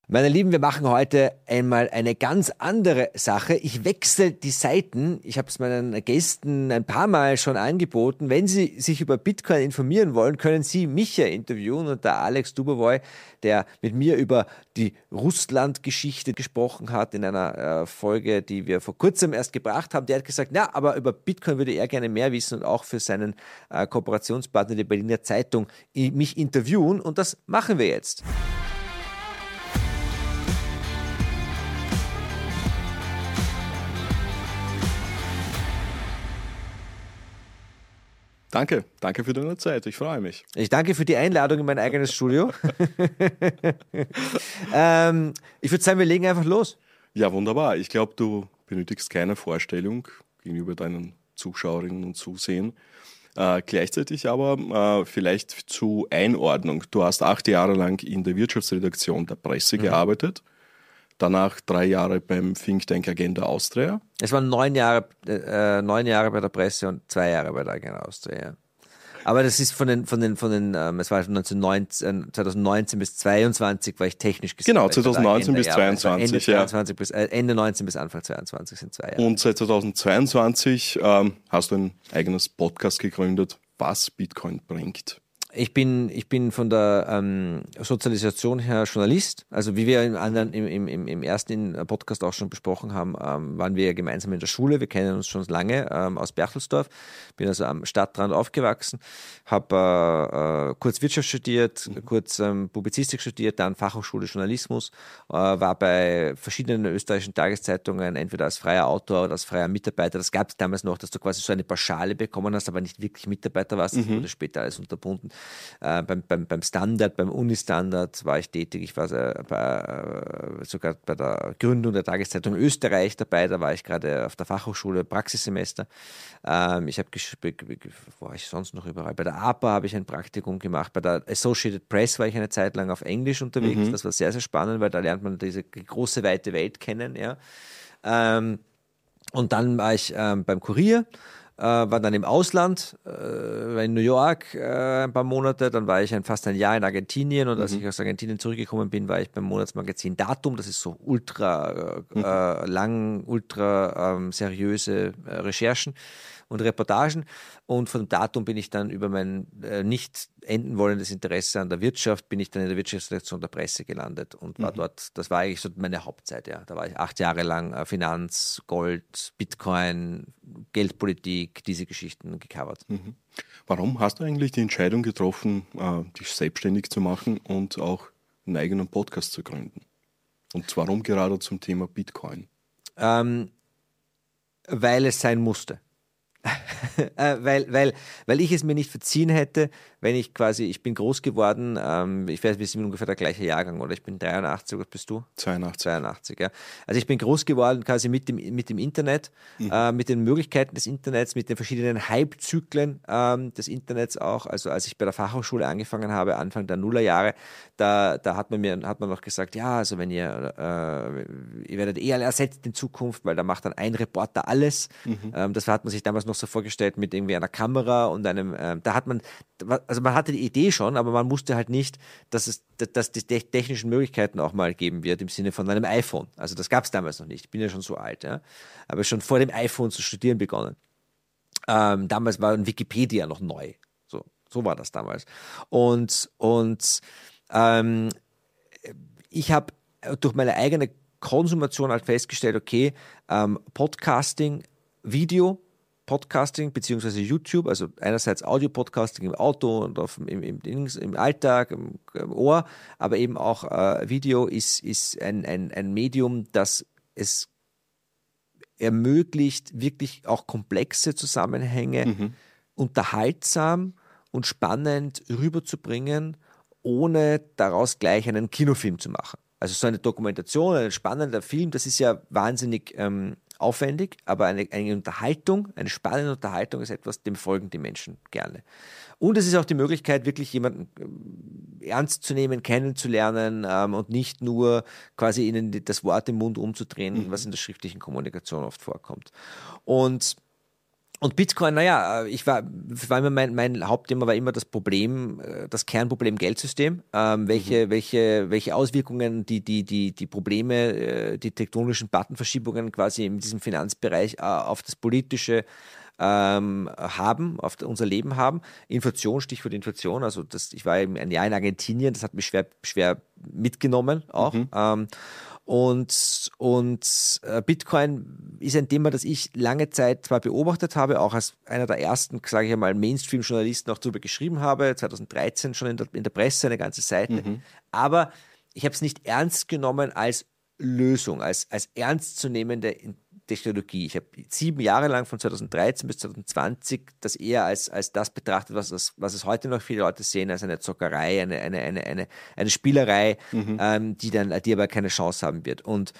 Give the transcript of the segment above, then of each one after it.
Meine Lieben, wir machen heute einmal eine ganz andere Sache. Ich wechsle die Seiten. Ich habe es meinen Gästen ein paar Mal schon angeboten. Wenn Sie sich über Bitcoin informieren wollen, können Sie mich ja interviewen und der Alex Dubervoy, der mit mir über die Russland-Geschichte gesprochen hat in einer Folge, die wir vor kurzem erst gebracht haben, der hat gesagt, na, aber über Bitcoin würde er gerne mehr wissen und auch für seinen Kooperationspartner, die Berliner Zeitung, mich interviewen und das machen wir jetzt. Danke für deine Zeit, ich freue mich. Ich danke für die Einladung in mein eigenes Studio. Ich würde sagen, wir legen einfach los. Ja, wunderbar. Ich glaube, du benötigst keine Vorstellung gegenüber deinen Zuschauerinnen und Zusehern. Gleichzeitig aber vielleicht zur Einordnung. Du hast 8 Jahre lang in der Wirtschaftsredaktion der Presse gearbeitet. Danach 3 Jahre beim Think Tank Agenda Austria. Es waren 9 Jahre bei der Presse und 2 Jahre bei der Agenda Austria. Ja. Aber das ist es war 2019 bis 2022 war ich technisch gesehen. Genau, 2019 bis 2022. Ende 22 bis Ende 19 bis Anfang 22 sind 2 Jahre. Und seit 2022 hast du ein eigenes Podcast gegründet, was Bitcoin bringt. Ich bin von der Sozialisation her Journalist. Also wie wir im ersten Podcast auch schon besprochen haben, waren wir ja gemeinsam in der Schule. Wir kennen uns schon lange aus Berchtesdorf. Bin also am Stadtrand aufgewachsen, habe kurz Wirtschaft studiert, kurz Publizistik studiert, dann Fachhochschule Journalismus, war bei verschiedenen österreichischen Tageszeitungen, entweder als freier Autor oder als freier Mitarbeiter. Das gab es damals noch, dass du quasi so eine Pauschale bekommen hast, aber nicht wirklich Mitarbeiter warst. Das wurde später alles unterbunden. Beim Standard, beim Uni-Standard war ich tätig. Ich war sogar bei der Gründung der Tageszeitung Österreich dabei. Da war ich gerade auf der Fachhochschule Praxissemester. Wo war ich sonst noch überall? Bei der APA habe ich ein Praktikum gemacht. Bei der Associated Press war ich eine Zeit lang auf Englisch unterwegs. Das war sehr, sehr spannend, weil da lernt man diese große, weite Welt kennen. Ja. Und dann war ich beim Kurier. War dann im Ausland, war in New York ein paar Monate, dann war ich fast ein Jahr in Argentinien und als ich aus Argentinien zurückgekommen bin, war ich beim Monatsmagazin Datum, das ist so ultra lang, ultra seriöse Recherchen und Reportagen und von Datum bin ich dann über mein nicht enden wollendes Interesse an der Wirtschaft, bin ich dann in der Wirtschaftsredaktion der Presse gelandet und war dort, das war eigentlich so meine Hauptzeit, ja. Da war ich 8 Jahre lang Finanz, Gold, Bitcoin, Geldpolitik, diese Geschichten gecovert. Warum hast du eigentlich die Entscheidung getroffen, dich selbstständig zu machen und auch einen eigenen Podcast zu gründen? Und warum gerade zum Thema Bitcoin? Weil es sein musste. weil ich es mir nicht verziehen hätte, wenn ich bin groß geworden, ich weiß, wir sind ungefähr der gleiche Jahrgang, oder ich bin 83, was bist du? 82, ja. Also ich bin groß geworden quasi mit dem Internet, mit den Möglichkeiten des Internets, mit den verschiedenen Hype-Zyklen des Internets auch. Also als ich bei der Fachhochschule angefangen habe, Anfang der Nullerjahre, da hat man noch gesagt, ja, also wenn ihr werdet alle ersetzt in Zukunft, weil da macht dann ein Reporter alles. Das hat man sich damals noch so vorgestellt mit irgendwie einer Kamera und man hatte die Idee schon, aber man wusste halt nicht, dass die technischen Möglichkeiten auch mal geben wird im Sinne von einem iPhone. Also das gab es damals noch nicht. Ich bin ja schon so alt, ja. Aber schon vor dem iPhone zu studieren begonnen. Damals war Wikipedia noch neu. So war das damals. Und ich habe durch meine eigene Konsumation halt festgestellt, okay, Podcasting, Podcasting beziehungsweise YouTube, also einerseits Audio-Podcasting im Auto und im Alltag, im Ohr, aber eben auch Video ist ein Medium, das es ermöglicht, wirklich auch komplexe Zusammenhänge unterhaltsam und spannend rüberzubringen, ohne daraus gleich einen Kinofilm zu machen. Also so eine Dokumentation, ein spannender Film, das ist ja wahnsinnig aufwendig, aber eine Unterhaltung, eine spannende Unterhaltung ist etwas, dem folgen die Menschen gerne. Und es ist auch die Möglichkeit, wirklich jemanden ernst zu nehmen, kennenzulernen und nicht nur quasi ihnen das Wort im Mund umzudrehen, was in der schriftlichen Kommunikation oft vorkommt. Und Und Bitcoin, naja, war immer mein Hauptthema war immer das Problem, das Kernproblem Geldsystem. Welche Auswirkungen die Probleme, die tektonischen Buttonverschiebungen quasi in diesem Finanzbereich auf das Politische haben, auf unser Leben haben. Inflation, Stichwort Inflation. Also ich war eben ein Jahr in Argentinien, das hat mich schwer mitgenommen auch. Und Bitcoin ist ein Thema, das ich lange Zeit zwar beobachtet habe, auch als einer der ersten, sage ich einmal, Mainstream-Journalisten auch darüber geschrieben habe, 2013 schon in der Presse eine ganze Seite, aber ich habe es nicht ernst genommen als Lösung, als ernstzunehmende Technologie. Ich habe 7 Jahre lang von 2013 bis 2020 das eher als das betrachtet, was es heute noch viele Leute sehen, als eine Zockerei, eine Spielerei, die aber keine Chance haben wird. Und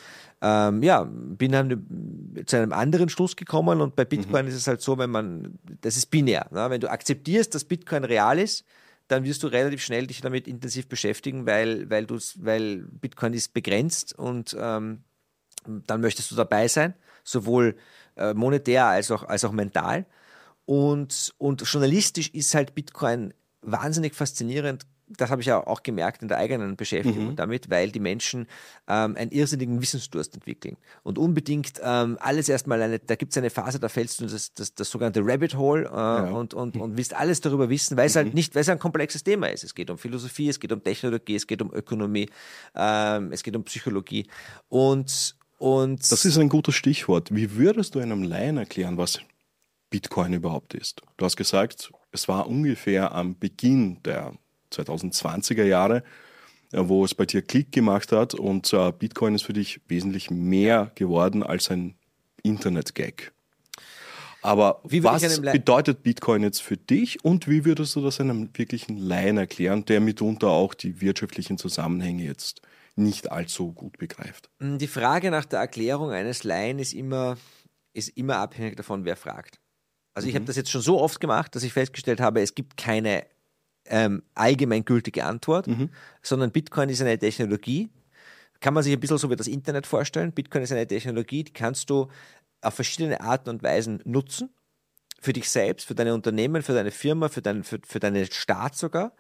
bin dann zu einem anderen Schluss gekommen und bei Bitcoin ist es halt so, das ist binär. Ne? Wenn du akzeptierst, dass Bitcoin real ist, dann wirst du relativ schnell dich damit intensiv beschäftigen, weil Bitcoin ist begrenzt und dann möchtest du dabei sein, sowohl monetär als auch mental. Und journalistisch ist halt Bitcoin wahnsinnig faszinierend. Das habe ich ja auch gemerkt in der eigenen Beschäftigung damit, weil die Menschen einen irrsinnigen Wissensdurst entwickeln. Und unbedingt alles erstmal da gibt es eine Phase, da fällst du in das sogenannte Rabbit Hole und willst alles darüber wissen, weil es halt ein komplexes Thema ist. Es geht um Philosophie, es geht um Technologie, es geht um Ökonomie, es geht um Psychologie. Und das ist ein gutes Stichwort. Wie würdest du einem Laien erklären, was Bitcoin überhaupt ist? Du hast gesagt, es war ungefähr am Beginn der 2020er Jahre, wo es bei dir Klick gemacht hat und Bitcoin ist für dich wesentlich mehr geworden als ein Internet-Gag. Aber was bedeutet Bitcoin jetzt für dich und wie würdest du das einem wirklichen Laien erklären, der mitunter auch die wirtschaftlichen Zusammenhänge jetzt nicht allzu gut begreift? Die Frage nach der Erklärung eines Laien ist immer abhängig davon, wer fragt. Also ich habe das jetzt schon so oft gemacht, dass ich festgestellt habe, es gibt keine allgemeingültige Antwort, sondern Bitcoin ist eine Technologie. Kann man sich ein bisschen so wie das Internet vorstellen. Bitcoin ist eine Technologie, die kannst du auf verschiedene Arten und Weisen nutzen. Für dich selbst, für deine Unternehmen, für deine Firma, für deinen Staat sogar.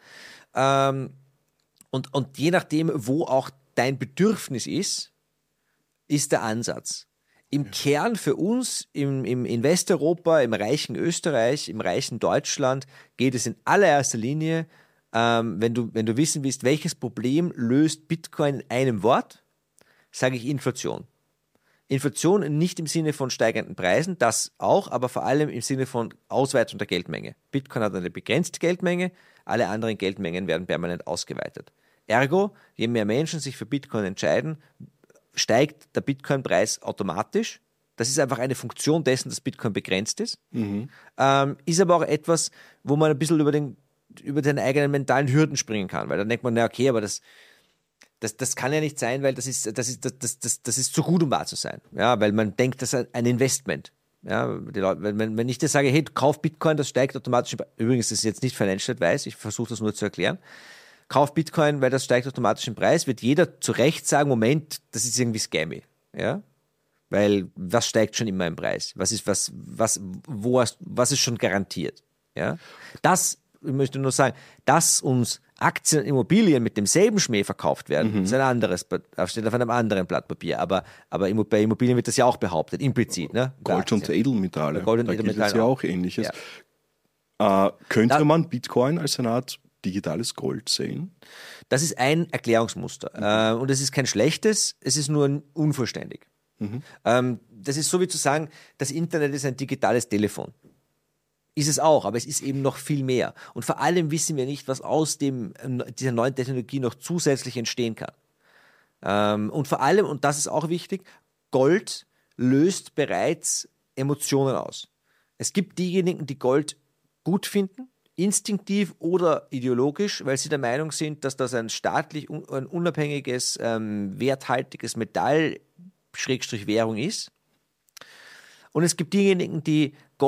Und je nachdem, wo auch dein Bedürfnis ist der Ansatz. Im Kern für uns, in Westeuropa, im reichen Österreich, im reichen Deutschland, geht es in allererster Linie, wenn du wissen willst, welches Problem löst Bitcoin in einem Wort, sage ich Inflation. Inflation nicht im Sinne von steigenden Preisen, das auch, aber vor allem im Sinne von Ausweitung der Geldmenge. Bitcoin hat eine begrenzte Geldmenge, alle anderen Geldmengen werden permanent ausgeweitet. Ergo, je mehr Menschen sich für Bitcoin entscheiden, steigt der Bitcoin-Preis automatisch. Das ist einfach eine Funktion dessen, dass Bitcoin begrenzt ist. Ist aber auch etwas, wo man ein bisschen über den eigenen mentalen Hürden springen kann, weil dann denkt man, na okay, aber das kann ja nicht sein, weil das ist zu gut, um wahr zu sein. Ja, weil man denkt, das ist ein Investment. Ja, die Leute, wenn ich dir sage, hey, kauf Bitcoin, das steigt automatisch. Übrigens, das ist jetzt nicht Financial Advice, ich versuche das nur zu erklären. Kauf Bitcoin, weil das steigt automatisch im Preis, wird jeder zu Recht sagen, Moment, das ist irgendwie scammy. Ja? Weil was steigt schon immer im Preis? Was ist schon garantiert? Ja? Ich möchte nur sagen, dass uns Aktien und Immobilien mit demselben Schmäh verkauft werden, ist ein anderes, steht auf einem anderen Blatt Papier. Aber bei Immobilien wird das ja auch behauptet, implizit. Ne? Gold und Edelmetalle, Gold und da Edelmetalle gilt es ja auch Ähnliches. Ja. Könnte man Bitcoin als eine Art digitales Gold sehen? Das ist ein Erklärungsmuster. Und es ist kein schlechtes, es ist nur unvollständig. Das ist so wie zu sagen, das Internet ist ein digitales Telefon. Ist es auch, aber es ist eben noch viel mehr. Und vor allem wissen wir nicht, was aus dieser neuen Technologie noch zusätzlich entstehen kann. Und vor allem, und das ist auch wichtig, Gold löst bereits Emotionen aus. Es gibt diejenigen, die Gold gut finden, instinktiv oder ideologisch, weil sie der Meinung sind, dass das ein staatlich ein unabhängiges, werthaltiges Metall / Währung ist. Und es gibt diejenigen, die Gold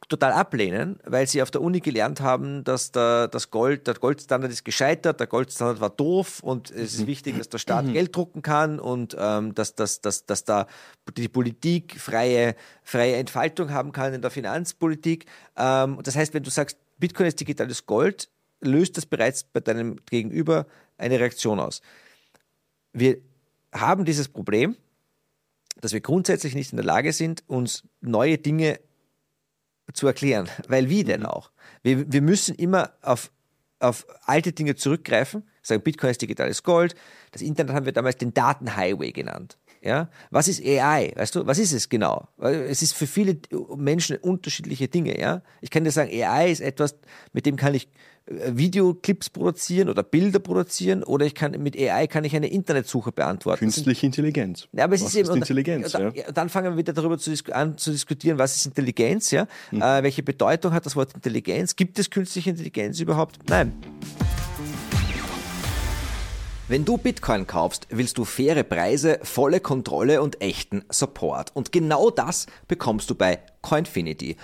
total ablehnen, weil sie auf der Uni gelernt haben, dass der Goldstandard ist gescheitert, der Goldstandard war doof und es ist wichtig, dass der Staat Geld drucken kann und dass da die Politik freie Entfaltung haben kann in der Finanzpolitik. Das heißt, wenn du sagst, Bitcoin ist digitales Gold, löst das bereits bei deinem Gegenüber eine Reaktion aus. Wir haben dieses Problem, dass wir grundsätzlich nicht in der Lage sind, uns neue Dinge zu erklären. Weil wie denn auch? Wir müssen immer auf alte Dinge zurückgreifen, sagen, Bitcoin ist digitales Gold. Das Internet haben wir damals den Datenhighway genannt. Ja? Was ist AI? Weißt du, was ist es genau? Es ist für viele Menschen unterschiedliche Dinge. Ja? Ich kann dir sagen, AI ist etwas, mit dem kann ich Videoclips produzieren oder Bilder produzieren oder mit AI kann ich eine Internetsuche beantworten. Künstliche Intelligenz. Ja, aber es ist eben Intelligenz. Dann fangen wir wieder darüber an zu diskutieren, was ist Intelligenz, ja? Welche Bedeutung hat das Wort Intelligenz? Gibt es künstliche Intelligenz überhaupt? Nein. Wenn du Bitcoin kaufst, willst du faire Preise, volle Kontrolle und echten Support. Und genau das bekommst du bei Coinfinity.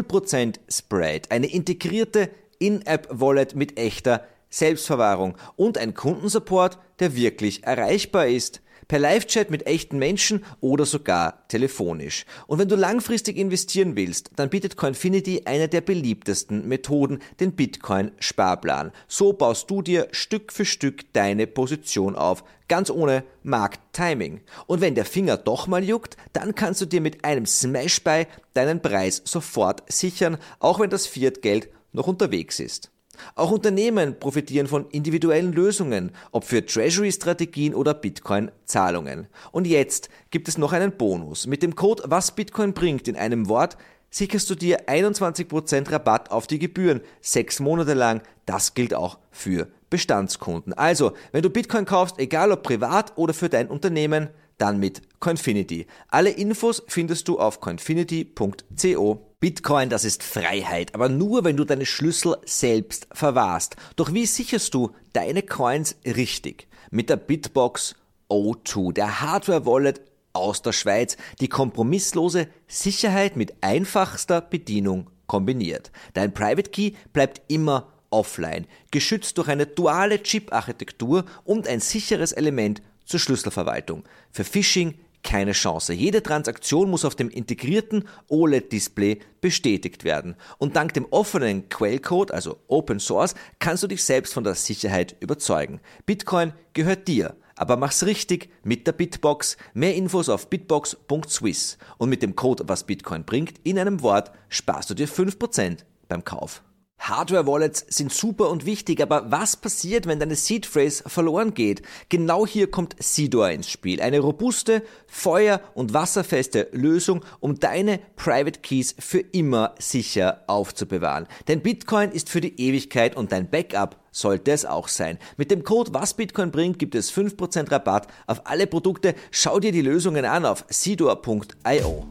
0% Spread, eine integrierte In-App-Wallet mit echter Selbstverwahrung und ein Kundensupport, der wirklich erreichbar ist. Per Live-Chat mit echten Menschen oder sogar telefonisch. Und wenn du langfristig investieren willst, dann bietet Coinfinity eine der beliebtesten Methoden, den Bitcoin-Sparplan. So baust du dir Stück für Stück deine Position auf, ganz ohne Markttiming. Und wenn der Finger doch mal juckt, dann kannst du dir mit einem Smash-Buy deinen Preis sofort sichern, auch wenn das Fiat-Geld noch unterwegs ist. Auch Unternehmen profitieren von individuellen Lösungen, ob für Treasury-Strategien oder Bitcoin-Zahlungen. Und jetzt gibt es noch einen Bonus. Mit dem Code Was Bitcoin bringt in einem Wort sicherst du dir 21% Rabatt auf die Gebühren, 6 Monate lang. Das gilt auch für Bestandskunden. Also, wenn du Bitcoin kaufst, egal ob privat oder für dein Unternehmen, dann mit Coinfinity. Alle Infos findest du auf coinfinity.co. Bitcoin, das ist Freiheit, aber nur, wenn du deine Schlüssel selbst verwahrst. Doch wie sicherst du deine Coins richtig? Mit der Bitbox O2, der Hardware-Wallet aus der Schweiz, die kompromisslose Sicherheit mit einfachster Bedienung kombiniert. Dein Private Key bleibt immer offline, geschützt durch eine duale Chip-Architektur und ein sicheres Element zur Schlüsselverwaltung. Für Phishing keine Chance. Jede Transaktion muss auf dem integrierten OLED-Display bestätigt werden. Und dank dem offenen Quellcode, also Open Source, kannst du dich selbst von der Sicherheit überzeugen. Bitcoin gehört dir, aber mach's richtig mit der Bitbox. Mehr Infos auf bitbox.swiss. Und mit dem Code Was Bitcoin bringt, in einem Wort, sparst du dir 5% beim Kauf. Hardware-Wallets sind super und wichtig, aber was passiert, wenn deine Seed-Phrase verloren geht? Genau hier kommt Seedor ins Spiel. Eine robuste, feuer- und wasserfeste Lösung, um deine Private Keys für immer sicher aufzubewahren. Denn Bitcoin ist für die Ewigkeit und dein Backup sollte es auch sein. Mit dem Code Was Bitcoin bringt gibt es 5% Rabatt auf alle Produkte. Schau dir die Lösungen an auf seedor.io.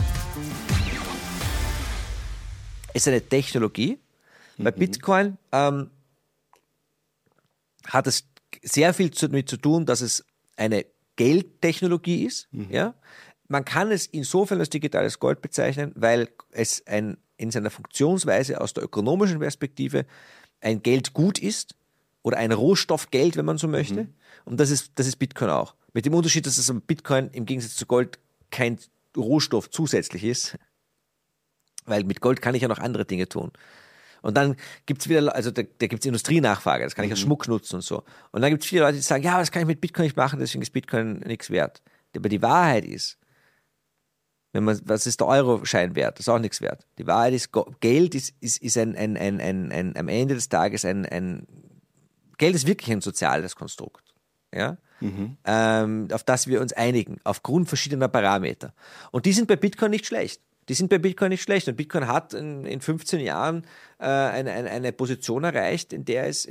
Es ist eine Technologie. Bei Bitcoin hat es sehr viel damit zu tun, dass es eine Geldtechnologie ist. Ja? Man kann es insofern als digitales Gold bezeichnen, weil es in seiner Funktionsweise aus der ökonomischen Perspektive ein Geldgut ist oder ein Rohstoffgeld, wenn man so möchte. Und das ist Bitcoin auch. Mit dem Unterschied, dass es am Bitcoin im Gegensatz zu Gold kein Rohstoff zusätzlich ist, weil mit Gold kann ich ja noch andere Dinge tun. Und dann gibt's wieder, also da gibt's Industrienachfrage, das kann ich als Schmuck nutzen und so. Und dann gibt's viele Leute, die sagen, ja, das kann ich mit Bitcoin nicht machen, deswegen ist Bitcoin nichts wert. Aber die Wahrheit ist, was ist der Euroschein wert? Das ist auch nichts wert. Die Wahrheit ist, Geld ist am Ende des Tages Geld ist wirklich ein soziales Konstrukt. Ja? Auf das wir uns einigen, aufgrund verschiedener Parameter. Und die sind bei Bitcoin nicht schlecht. Und Bitcoin hat in 15 Jahren eine Position erreicht, in der es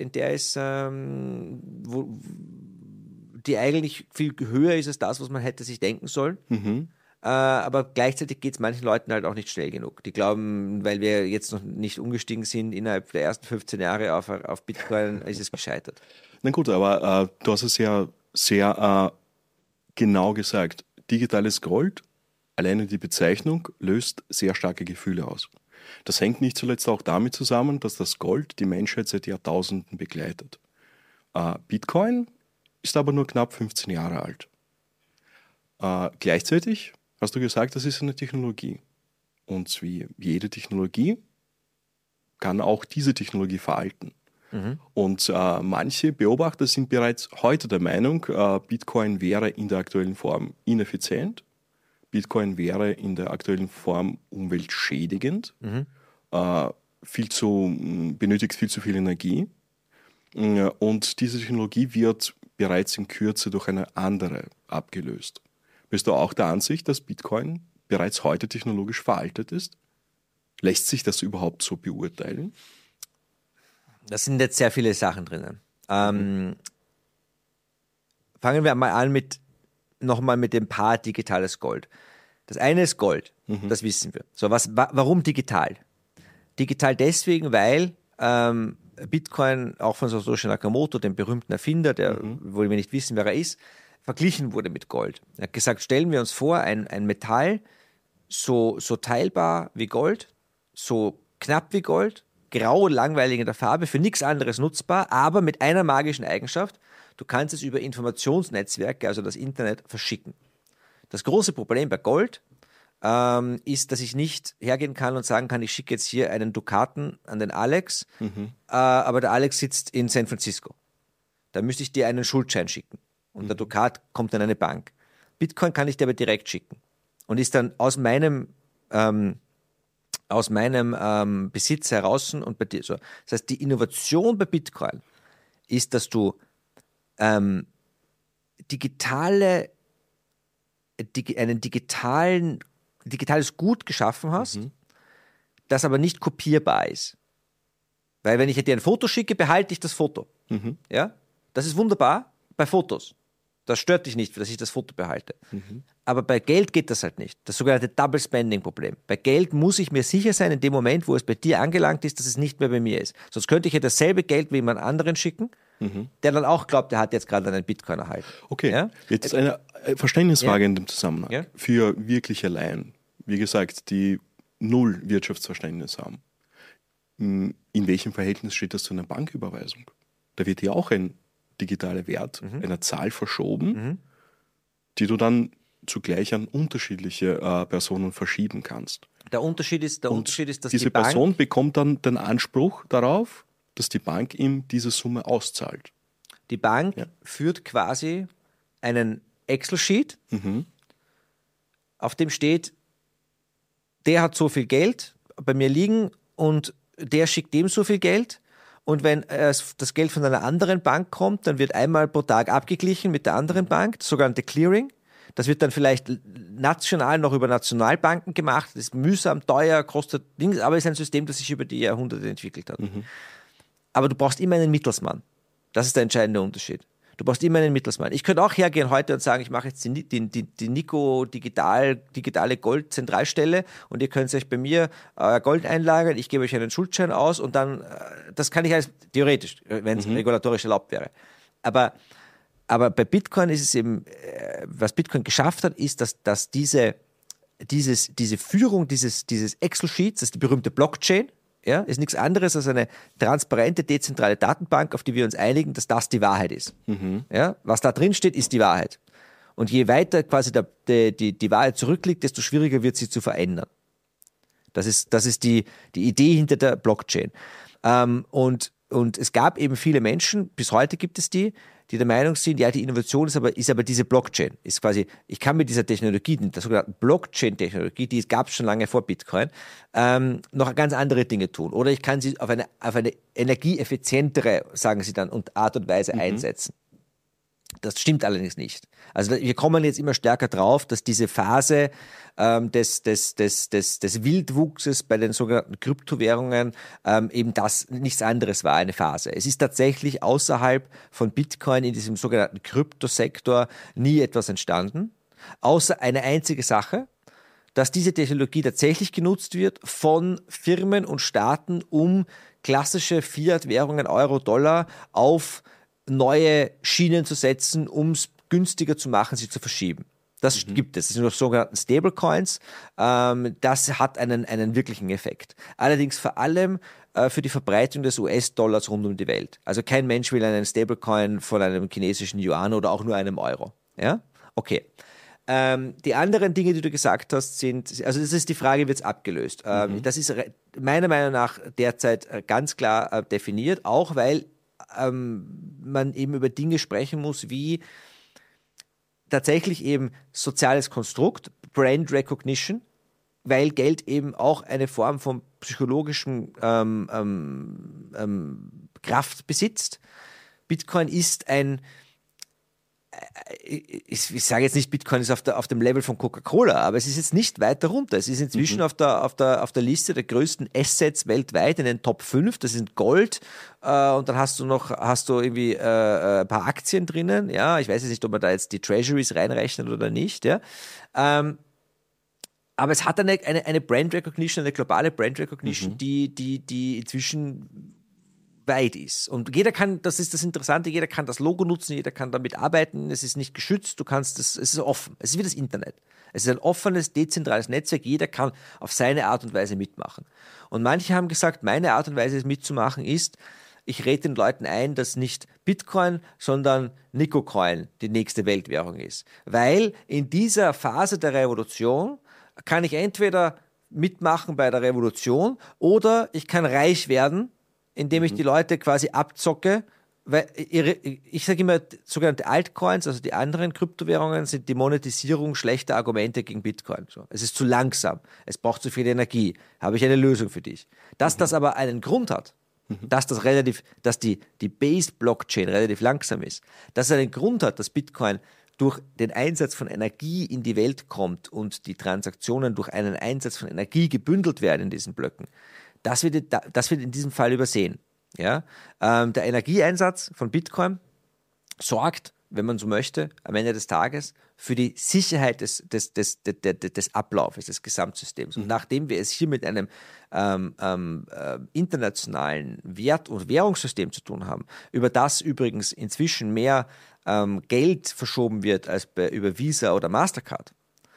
die eigentlich viel höher ist als das, was man hätte sich denken sollen. Aber gleichzeitig geht es manchen Leuten halt auch nicht schnell genug. Die glauben, weil wir jetzt noch nicht umgestiegen sind, innerhalb der ersten 15 Jahre auf Bitcoin ist es gescheitert. Na gut, aber du hast es ja sehr genau gesagt. Digitales Gold, alleine die Bezeichnung löst sehr starke Gefühle aus. Das hängt nicht zuletzt auch damit zusammen, dass das Gold die Menschheit seit Jahrtausenden begleitet. Bitcoin ist aber nur knapp 15 Jahre alt. Gleichzeitig hast du gesagt, das ist eine Technologie. Und wie jede Technologie kann auch diese Technologie veralten. Und manche Beobachter sind bereits heute der Meinung, Bitcoin wäre in der aktuellen Form ineffizient. Bitcoin wäre in der aktuellen Form umweltschädigend, benötigt viel zu viel Energie. Und diese Technologie wird bereits in Kürze durch eine andere abgelöst. Bist du auch der Ansicht, dass Bitcoin bereits heute technologisch veraltet ist? Lässt sich das überhaupt so beurteilen? Das sind jetzt sehr viele Sachen drinnen. Fangen wir mal an nochmal mit dem Paar digitales Gold. Das eine ist Gold, das wissen wir. So, warum digital? Digital deswegen, weil Bitcoin auch von Satoshi Nakamoto, dem berühmten Erfinder, der, wo wir nicht wissen, wer er ist, verglichen wurde mit Gold. Er hat gesagt, stellen wir uns vor, ein Metall so teilbar wie Gold, so knapp wie Gold, grau und langweilig in der Farbe, für nichts anderes nutzbar, aber mit einer magischen Eigenschaft: du kannst es über Informationsnetzwerke, also das Internet, verschicken. Das große Problem bei Gold ist, dass ich nicht hergehen kann und sagen kann, ich schicke jetzt hier einen Dukaten an den Alex, aber der Alex sitzt in San Francisco. Da müsste ich dir einen Schuldschein schicken und der Dukat kommt an eine Bank. Bitcoin kann ich dir aber direkt schicken und ist dann aus meinem Besitz heraus und bei dir so. Das heißt, die Innovation bei Bitcoin ist, dass du digitales Gut geschaffen hast, das aber nicht kopierbar ist. Weil wenn ich dir ein Foto schicke, behalte ich das Foto. Ja? Das ist wunderbar bei Fotos. Das stört dich nicht, dass ich das Foto behalte. Aber bei Geld geht das halt nicht. Das sogenannte Double Spending Problem. Bei Geld muss ich mir sicher sein, in dem Moment, wo es bei dir angelangt ist, dass es nicht mehr bei mir ist. Sonst könnte ich ja dasselbe Geld wie jemand anderen schicken, der dann auch glaubt, er hat jetzt gerade einen Bitcoin erhalten. Okay, ja? Jetzt eine Verständnisfrage in dem Zusammenhang. Ja? Für wirkliche Laien, wie gesagt, die null Wirtschaftsverständnis haben. In welchem Verhältnis steht das zu einer Banküberweisung? Da wird ja auch ein digitaler Wert einer Zahl verschoben, die du dann zugleich an unterschiedliche Personen verschieben kannst. Der Unterschied ist, dass diese Person bekommt dann den Anspruch darauf, dass die Bank ihm diese Summe auszahlt. Die Bank führt quasi einen Excel-Sheet, auf dem steht, der hat so viel Geld bei mir liegen und der schickt dem so viel Geld. Und wenn das Geld von einer anderen Bank kommt, dann wird einmal pro Tag abgeglichen mit der anderen Bank, das sogenannte Clearing. Das wird dann vielleicht national noch über Nationalbanken gemacht. Das ist mühsam, teuer, kostet Dings, aber ist ein System, das sich über die Jahrhunderte entwickelt hat. Aber du brauchst immer einen Mittelsmann. Das ist der entscheidende Unterschied. Du brauchst immer einen Mittelsmann. Ich könnte auch hergehen heute und sagen, ich mache jetzt die Nico digitale Gold-Zentralstelle und ihr könnt euch bei mir Gold einlagern, ich gebe euch einen Schuldschein aus und dann, das kann ich alles theoretisch, wenn es regulatorisch erlaubt wäre. Aber bei Bitcoin ist es eben, was Bitcoin geschafft hat, ist, dass diese Führung dieses Excel-Sheets, das ist die berühmte Blockchain, ja, ist nichts anderes als eine transparente, dezentrale Datenbank, auf die wir uns einigen, dass das die Wahrheit ist. Ja, was da drin steht, ist die Wahrheit. Und je weiter quasi die Wahrheit zurückliegt, desto schwieriger wird sie zu verändern. Das ist die Idee hinter der Blockchain. Und es gab eben viele Menschen, bis heute gibt es die der Meinung sind, ja, die Innovation ist aber diese Blockchain. Ist quasi, ich kann mit dieser Technologie, der sogenannten Blockchain-Technologie, die gab es schon lange vor Bitcoin, noch ganz andere Dinge tun. Oder ich kann sie auf eine energieeffizientere, sagen sie dann, und Art und Weise einsetzen. Das stimmt allerdings nicht. Also wir kommen jetzt immer stärker drauf, dass diese Phase des Wildwuchses bei den sogenannten Kryptowährungen eben das nichts anderes war, eine Phase. Es ist tatsächlich außerhalb von Bitcoin in diesem sogenannten Kryptosektor nie etwas entstanden, außer eine einzige Sache, dass diese Technologie tatsächlich genutzt wird von Firmen und Staaten, um klassische Fiat-Währungen, Euro, Dollar, auf neue Schienen zu setzen, um es günstiger zu machen, sie zu verschieben. Das gibt es. Das sind sogenannte Stablecoins. Das hat einen wirklichen Effekt. Allerdings vor allem für die Verbreitung des US-Dollars rund um die Welt. Also kein Mensch will einen Stablecoin von einem chinesischen Yuan oder auch nur einem Euro. Ja? Okay. Die anderen Dinge, die du gesagt hast, sind, also das ist die Frage, wird es abgelöst? Das ist meiner Meinung nach derzeit ganz klar definiert, auch weil man eben über Dinge sprechen muss, wie tatsächlich eben soziales Konstrukt, Brand Recognition, weil Geld eben auch eine Form von psychologischem Kraft besitzt. Bitcoin ist ich sage jetzt nicht, Bitcoin ist auf dem Level von Coca-Cola, aber es ist jetzt nicht weiter runter. Es ist inzwischen auf der Liste der größten Assets weltweit in den Top 5. Das sind Gold und dann hast du irgendwie ein paar Aktien drinnen. Ja, ich weiß jetzt nicht, ob man da jetzt die Treasuries reinrechnet oder nicht. Ja. Aber es hat eine Brand Recognition, eine globale Brand Recognition, die inzwischen weit ist. Und jeder kann, das ist das Interessante, jeder kann das Logo nutzen, jeder kann damit arbeiten, es ist nicht geschützt, es ist offen. Es ist wie das Internet. Es ist ein offenes, dezentrales Netzwerk, jeder kann auf seine Art und Weise mitmachen. Und manche haben gesagt, meine Art und Weise, es mitzumachen, ist, ich rede den Leuten ein, dass nicht Bitcoin, sondern Nicocoin die nächste Weltwährung ist. Weil in dieser Phase der Revolution kann ich entweder mitmachen bei der Revolution oder ich kann reich werden, indem ich die Leute quasi abzocke, weil ich sage immer, sogenannte Altcoins, also die anderen Kryptowährungen, sind die Monetisierung schlechter Argumente gegen Bitcoin. So, es ist zu langsam, es braucht zu viel Energie, habe ich eine Lösung für dich. Dass das aber einen Grund hat, dass die Base-Blockchain relativ langsam ist, dass es einen Grund hat, dass Bitcoin durch den Einsatz von Energie in die Welt kommt und die Transaktionen durch einen Einsatz von Energie gebündelt werden in diesen Blöcken, das wird in diesem Fall übersehen. Ja? Der Energieeinsatz von Bitcoin sorgt, wenn man so möchte, am Ende des Tages für die Sicherheit des Ablaufes, des Gesamtsystems. Und nachdem wir es hier mit einem internationalen Wert- und Währungssystem zu tun haben, über das übrigens inzwischen mehr Geld verschoben wird als über Visa oder Mastercard,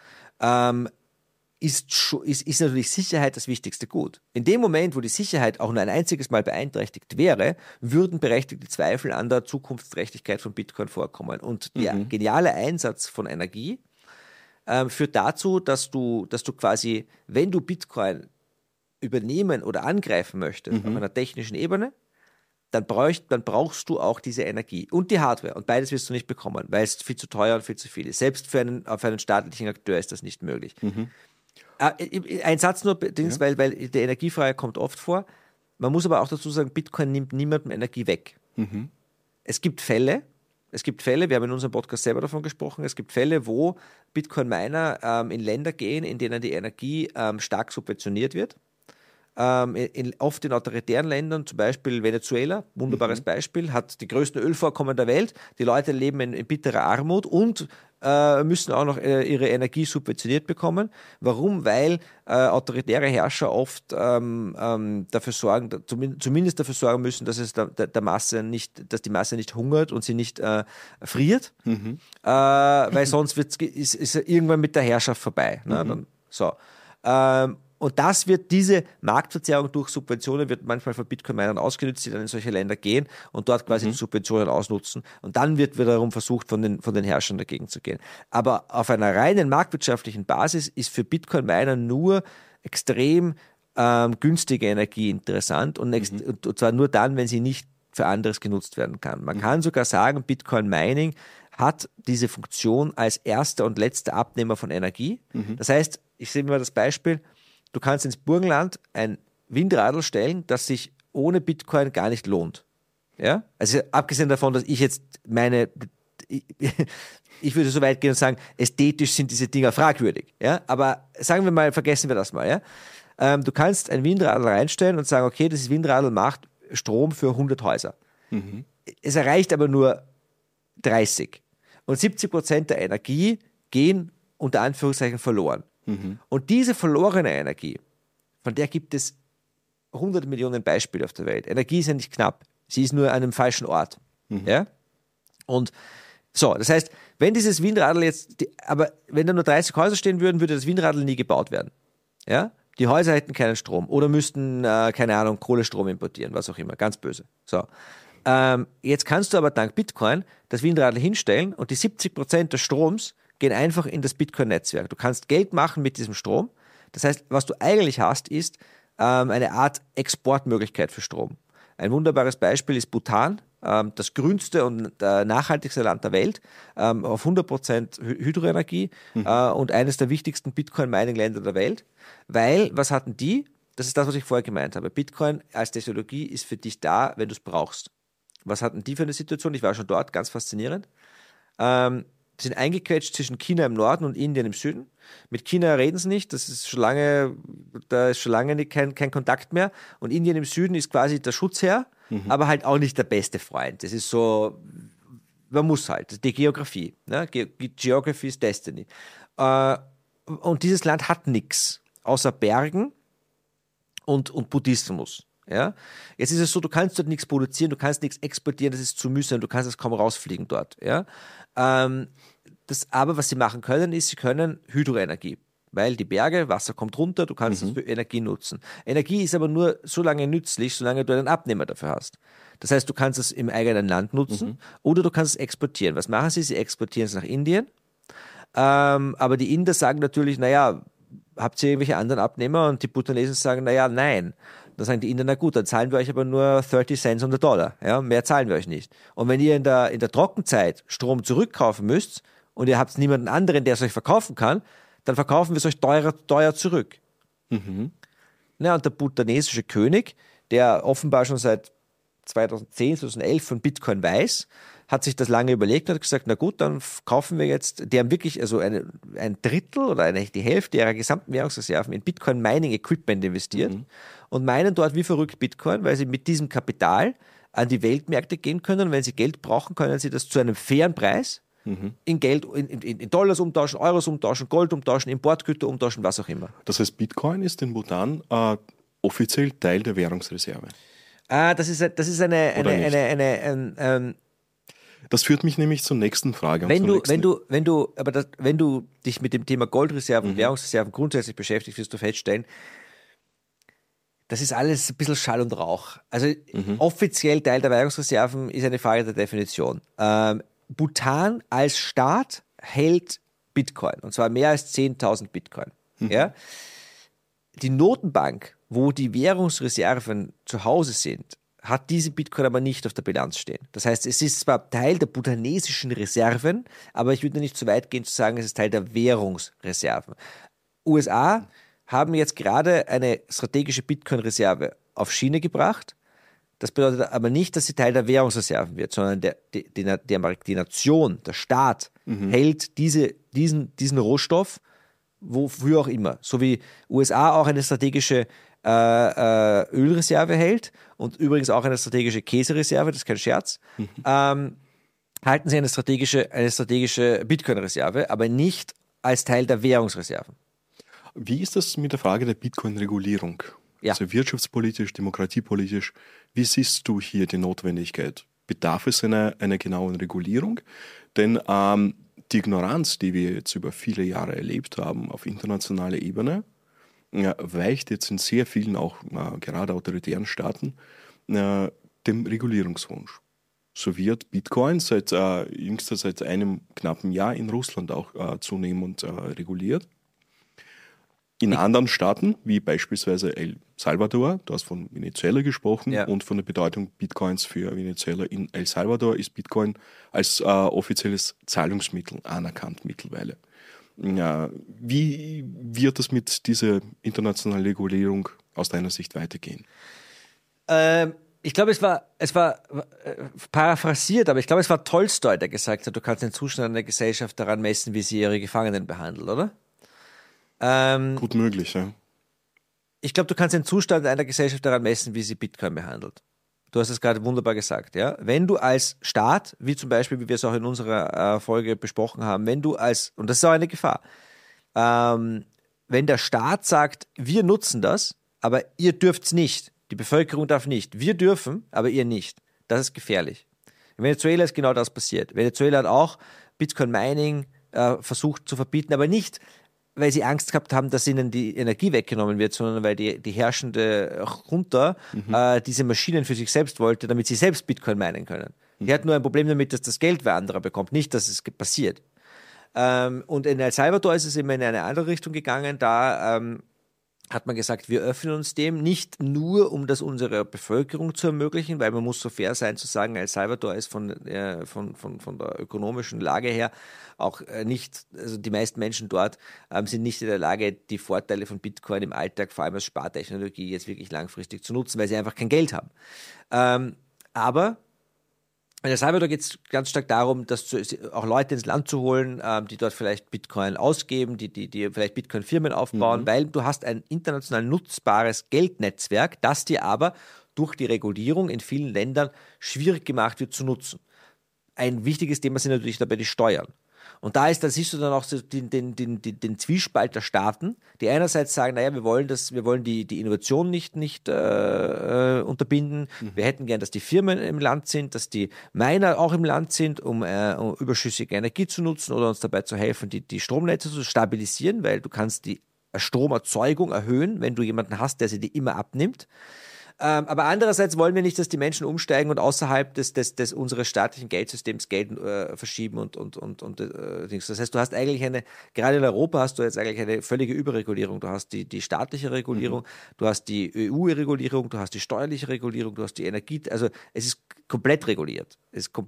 ist natürlich Sicherheit das wichtigste Gut. In dem Moment, wo die Sicherheit auch nur ein einziges Mal beeinträchtigt wäre, würden berechtigte Zweifel an der Zukunftsträchtigkeit von Bitcoin vorkommen. Und der geniale Einsatz von Energie führt dazu, dass du quasi, wenn du Bitcoin übernehmen oder angreifen möchtest auf einer technischen Ebene, dann brauchst du auch diese Energie und die Hardware. Und beides wirst du nicht bekommen, weil es viel zu teuer und viel zu viel ist. Selbst auf einen staatlichen Akteur ist das nicht möglich. Ein Satz nur, weil die Energiefrage kommt oft vor. Man muss aber auch dazu sagen, Bitcoin nimmt niemandem Energie weg. Es gibt Fälle, wir haben in unserem Podcast selber davon gesprochen, es gibt Fälle, wo Bitcoin-Miner in Länder gehen, in denen die Energie stark subventioniert wird. Oft in autoritären Ländern, zum Beispiel Venezuela, wunderbares Beispiel, hat die größten Ölvorkommen der Welt. Die Leute leben in bitterer Armut und müssen auch noch ihre Energie subventioniert bekommen. Warum? Weil autoritäre Herrscher oft dafür sorgen, zumindest dafür sorgen müssen, dass die Masse nicht hungert und sie nicht friert, weil sonst ist irgendwann mit der Herrschaft vorbei. Ne? Dann, so. Und diese Marktverzerrung durch Subventionen wird manchmal von Bitcoin-Minern ausgenutzt, die dann in solche Länder gehen und dort quasi die Subventionen ausnutzen. Und dann wird wiederum versucht, von den Herrschern dagegen zu gehen. Aber auf einer reinen marktwirtschaftlichen Basis ist für Bitcoin-Miner nur extrem günstige Energie interessant und zwar nur dann, wenn sie nicht für anderes genutzt werden kann. Man kann sogar sagen, Bitcoin-Mining hat diese Funktion als erster und letzter Abnehmer von Energie. Das heißt, ich sehe mal das Beispiel, du kannst ins Burgenland ein Windradl stellen, das sich ohne Bitcoin gar nicht lohnt. Ja? Also abgesehen davon, dass ich jetzt ich würde so weit gehen und sagen, ästhetisch sind diese Dinger fragwürdig. Ja? Aber sagen wir mal, vergessen wir das mal. Ja? Du kannst ein Windradl reinstellen und sagen, okay, dieses Windradl macht Strom für 100 Häuser. Es erreicht aber nur 30. Und 70% der Energie gehen unter Anführungszeichen verloren. Und diese verlorene Energie, von der gibt es 100 Millionen Beispiele auf der Welt. Energie ist ja nicht knapp, sie ist nur an einem falschen Ort. Ja? Und So, das heißt, wenn dieses Windradl jetzt, aber wenn da nur 30 Häuser stehen würden, würde das Windradl nie gebaut werden. Ja? Die Häuser hätten keinen Strom oder müssten, keine Ahnung, Kohlestrom importieren, was auch immer, ganz böse. So. Jetzt kannst du aber dank Bitcoin das Windradl hinstellen und die 70% des Stroms gehen einfach in das Bitcoin-Netzwerk. Du kannst Geld machen mit diesem Strom. Das heißt, was du eigentlich hast, ist eine Art Exportmöglichkeit für Strom. Ein wunderbares Beispiel ist Bhutan, das grünste und nachhaltigste Land der Welt, auf 100% Hydroenergie und eines der wichtigsten Bitcoin-Mining-Länder der Welt. Weil, was hatten die? Das ist das, was ich vorher gemeint habe. Bitcoin als Technologie ist für dich da, wenn du es brauchst. Was hatten die für eine Situation? Ich war schon dort, ganz faszinierend. Sind eingequetscht zwischen China im Norden und Indien im Süden. Mit China reden sie nicht, da ist schon lange kein Kontakt mehr. Und Indien im Süden ist quasi der Schutzherr, aber halt auch nicht der beste Freund. Das ist so, man muss halt, die Geografie. Ne? Geography is Destiny. Und dieses Land hat nichts, außer Bergen und Buddhismus. Ja? Jetzt ist es so, du kannst dort nichts produzieren, du kannst nichts exportieren, das ist zu mühsam, du kannst es kaum rausfliegen dort. Ja? Aber was sie machen können, ist, sie können Hydroenergie, weil die Berge, Wasser kommt runter, du kannst es für Energie nutzen. Energie ist aber nur so lange nützlich, solange du einen Abnehmer dafür hast. Das heißt, du kannst es im eigenen Land nutzen oder du kannst es exportieren. Was machen sie? Sie exportieren es nach Indien, aber die Inder sagen natürlich, naja, habt ihr irgendwelche anderen Abnehmer? Und die Bhutanesen sagen, naja, nein. Dann sagen die Inder, na gut, dann zahlen wir euch aber nur 30 Cents on the dollar. Ja, mehr zahlen wir euch nicht. Und wenn ihr in der Trockenzeit Strom zurückkaufen müsst und ihr habt niemanden anderen, der es euch verkaufen kann, dann verkaufen wir es euch teuer zurück. Ja, und der bhutanesische König, der offenbar schon seit 2010, 2011 von Bitcoin weiß, hat sich das lange überlegt und hat gesagt, na gut, dann kaufen wir jetzt, die haben wirklich also ein Drittel oder die Hälfte ihrer gesamten Währungsreserven in Bitcoin-Mining-Equipment investiert und meinen dort wie verrückt Bitcoin, weil sie mit diesem Kapital an die Weltmärkte gehen können und wenn sie Geld brauchen, können sie das zu einem fairen Preis in Geld, in Dollars umtauschen, Euros umtauschen, Gold umtauschen, Importgüter umtauschen, was auch immer. Das heißt, Bitcoin ist in Bhutan offiziell Teil der Währungsreserve. Das ist eine das führt mich nämlich zur nächsten Frage. Wenn du dich mit dem Thema Goldreserven und Währungsreserven grundsätzlich beschäftigst, wirst du feststellen, das ist alles ein bisschen Schall und Rauch. Also offiziell Teil der Währungsreserven ist eine Frage der Definition. Bhutan als Staat hält Bitcoin, und zwar mehr als 10.000 Bitcoin. Ja? Die Notenbank, wo die Währungsreserven zu Hause sind, hat diese Bitcoin aber nicht auf der Bilanz stehen. Das heißt, es ist zwar Teil der bhutanesischen Reserven, aber ich würde nicht so weit gehen zu sagen, es ist Teil der Währungsreserven. USA haben jetzt gerade eine strategische Bitcoin-Reserve auf Schiene gebracht. Das bedeutet aber nicht, dass sie Teil der Währungsreserven wird, sondern die Nation, der Staat hält diesen Rohstoff, wofür auch immer. So wie USA auch eine strategische Ölreserve hält und übrigens auch eine strategische Käsereserve, das ist kein Scherz, halten sie eine strategische Bitcoin-Reserve, aber nicht als Teil der Währungsreserven. Wie ist das mit der Frage der Bitcoin-Regulierung? Ja. Also wirtschaftspolitisch, demokratiepolitisch, wie siehst du hier die Notwendigkeit? Bedarf es einer genauen Regulierung? Denn die Ignoranz, die wir jetzt über viele Jahre erlebt haben auf internationaler Ebene, weicht jetzt in sehr vielen, auch gerade autoritären Staaten, dem Regulierungswunsch. So wird Bitcoin seit einem knappen Jahr in Russland auch zunehmend reguliert. In anderen Staaten, wie beispielsweise El Salvador, du hast von Venezuela gesprochen und von der Bedeutung Bitcoins für Venezuela. In El Salvador ist Bitcoin als offizielles Zahlungsmittel anerkannt mittlerweile. Ja, wie wird es mit dieser internationalen Regulierung aus deiner Sicht weitergehen? Ich glaube, es war paraphrasiert, aber ich glaube, es war Tolstoi, der gesagt hat, du kannst den Zustand einer Gesellschaft daran messen, wie sie ihre Gefangenen behandelt, oder? Gut möglich, ja. Ich glaube, du kannst den Zustand einer Gesellschaft daran messen, wie sie Bitcoin behandelt. Du hast es gerade wunderbar gesagt, ja. Wenn du als Staat, wie zum Beispiel, wie wir es auch in unserer Folge besprochen haben, und das ist auch eine Gefahr, wenn der Staat sagt, wir nutzen das, aber ihr dürft es nicht, die Bevölkerung darf nicht, wir dürfen, aber ihr nicht, das ist gefährlich. In Venezuela ist genau das passiert. Venezuela hat auch Bitcoin-Mining versucht zu verbieten, aber nicht, weil sie Angst gehabt haben, dass ihnen die Energie weggenommen wird, sondern weil die herrschende Junta diese Maschinen für sich selbst wollte, damit sie selbst Bitcoin meinen können. Die hat nur ein Problem damit, dass das Geld wer anderer bekommt, nicht, dass es passiert. Und in El Salvador ist es immer in eine andere Richtung gegangen. Da hat man gesagt, wir öffnen uns dem nicht nur, um das unserer Bevölkerung zu ermöglichen, weil man muss so fair sein zu sagen, El Salvador ist von der ökonomischen Lage her auch nicht, also die meisten Menschen dort sind nicht in der Lage, die Vorteile von Bitcoin im Alltag, vor allem als Spartechnologie, jetzt wirklich langfristig zu nutzen, weil sie einfach kein Geld haben. Aber in El Salvador geht es ganz stark darum, auch Leute ins Land zu holen, die dort vielleicht Bitcoin ausgeben, die vielleicht Bitcoin-Firmen aufbauen, weil du hast ein international nutzbares Geldnetzwerk, das dir aber durch die Regulierung in vielen Ländern schwierig gemacht wird zu nutzen. Ein wichtiges Thema sind natürlich dabei die Steuern. Und da siehst du dann auch so den Zwiespalt der Staaten, die einerseits sagen, naja, wir wollen die Innovation nicht unterbinden. Wir hätten gern, dass die Firmen im Land sind, dass die Miner auch im Land sind, um überschüssige Energie zu nutzen oder uns dabei zu helfen, die Stromnetze zu stabilisieren, weil du kannst die Stromerzeugung erhöhen, wenn du jemanden hast, der sie dir immer abnimmt. Aber andererseits wollen wir nicht, dass die Menschen umsteigen und außerhalb des unseres staatlichen Geldsystems Geld verschieben und Dings. Das heißt, du hast eigentlich gerade in Europa hast du jetzt eigentlich eine völlige Überregulierung. Du hast die staatliche Regulierung, du hast die EU-Regulierung, du hast die steuerliche Regulierung, du hast die Energie, also es ist komplett reguliert.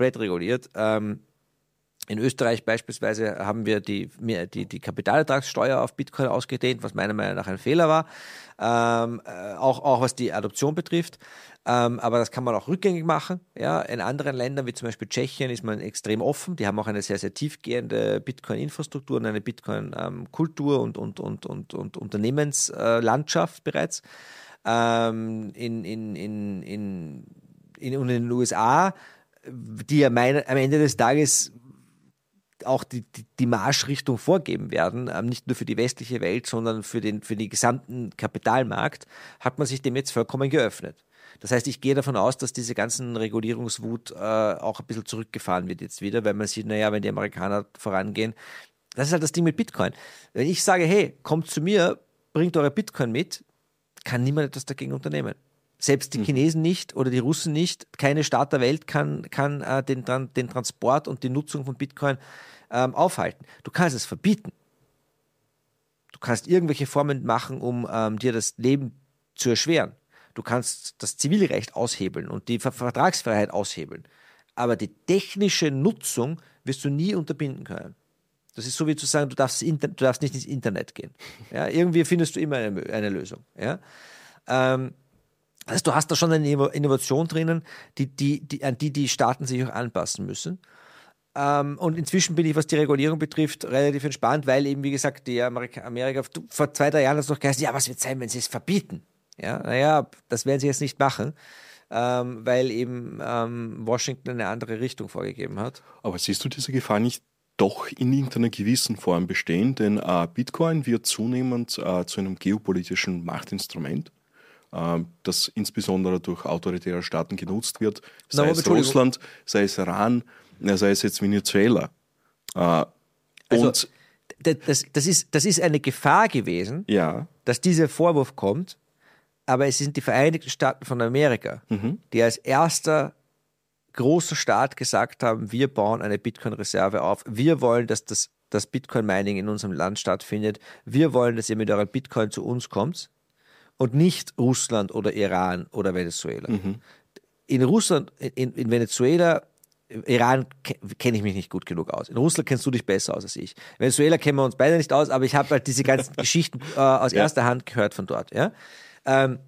In Österreich beispielsweise haben wir die Kapitalertragssteuer auf Bitcoin ausgedehnt, was meiner Meinung nach ein Fehler war, auch was die Adoption betrifft. Aber das kann man auch rückgängig machen. Ja. In anderen Ländern, wie zum Beispiel Tschechien, ist man extrem offen. Die haben auch eine sehr, sehr tiefgehende Bitcoin-Infrastruktur und eine Bitcoin-Kultur und Unternehmenslandschaft bereits. In den USA, die ja am Ende des Tages auch die Marschrichtung vorgeben werden, nicht nur für die westliche Welt, sondern für den gesamten Kapitalmarkt, hat man sich dem jetzt vollkommen geöffnet. Das heißt, ich gehe davon aus, dass diese ganzen Regulierungswut auch ein bisschen zurückgefahren wird jetzt wieder, weil man sieht, naja, wenn die Amerikaner vorangehen, das ist halt das Ding mit Bitcoin. Wenn ich sage, hey, kommt zu mir, bringt eure Bitcoin mit, kann niemand etwas dagegen unternehmen. Selbst die Chinesen nicht oder die Russen nicht. Keine Staat der Welt kann den Transport und die Nutzung von Bitcoin aufhalten. Du kannst es verbieten. Du kannst irgendwelche Formen machen, um dir das Leben zu erschweren. Du kannst das Zivilrecht aushebeln und die Vertragsfreiheit aushebeln. Aber die technische Nutzung wirst du nie unterbinden können. Das ist so wie zu sagen, du darfst nicht ins Internet gehen. Ja, irgendwie findest du immer eine Lösung. Ja? Also du hast da schon eine Innovation drinnen, an die Staaten sich auch anpassen müssen. Und inzwischen bin ich, was die Regulierung betrifft, relativ entspannt, weil eben, wie gesagt, die Amerika vor 2-3 Jahren hat es noch geheißen, ja, was wird sein, wenn sie es verbieten? Ja, naja, das werden sie jetzt nicht machen, weil eben Washington eine andere Richtung vorgegeben hat. Aber siehst du diese Gefahr nicht doch in irgendeiner gewissen Form bestehen? Denn Bitcoin wird zunehmend zu einem geopolitischen Machtinstrument, das insbesondere durch autoritäre Staaten genutzt wird, sei es Russland, sei es Iran, sei es jetzt Venezuela. Das ist eine Gefahr gewesen, dass dieser Vorwurf kommt, aber es sind die Vereinigten Staaten von Amerika, die als erster großer Staat gesagt haben, wir bauen eine Bitcoin-Reserve auf, wir wollen, dass das Bitcoin-Mining in unserem Land stattfindet, wir wollen, dass ihr mit euren Bitcoin zu uns kommt. Und nicht Russland oder Iran oder Venezuela. In Russland, in Venezuela, Iran kenne ich mich nicht gut genug aus. In Russland kennst du dich besser aus als ich. In Venezuela kennen wir uns beide nicht aus, aber ich habe halt diese ganzen Geschichten aus erster Hand gehört von dort. Ja? Da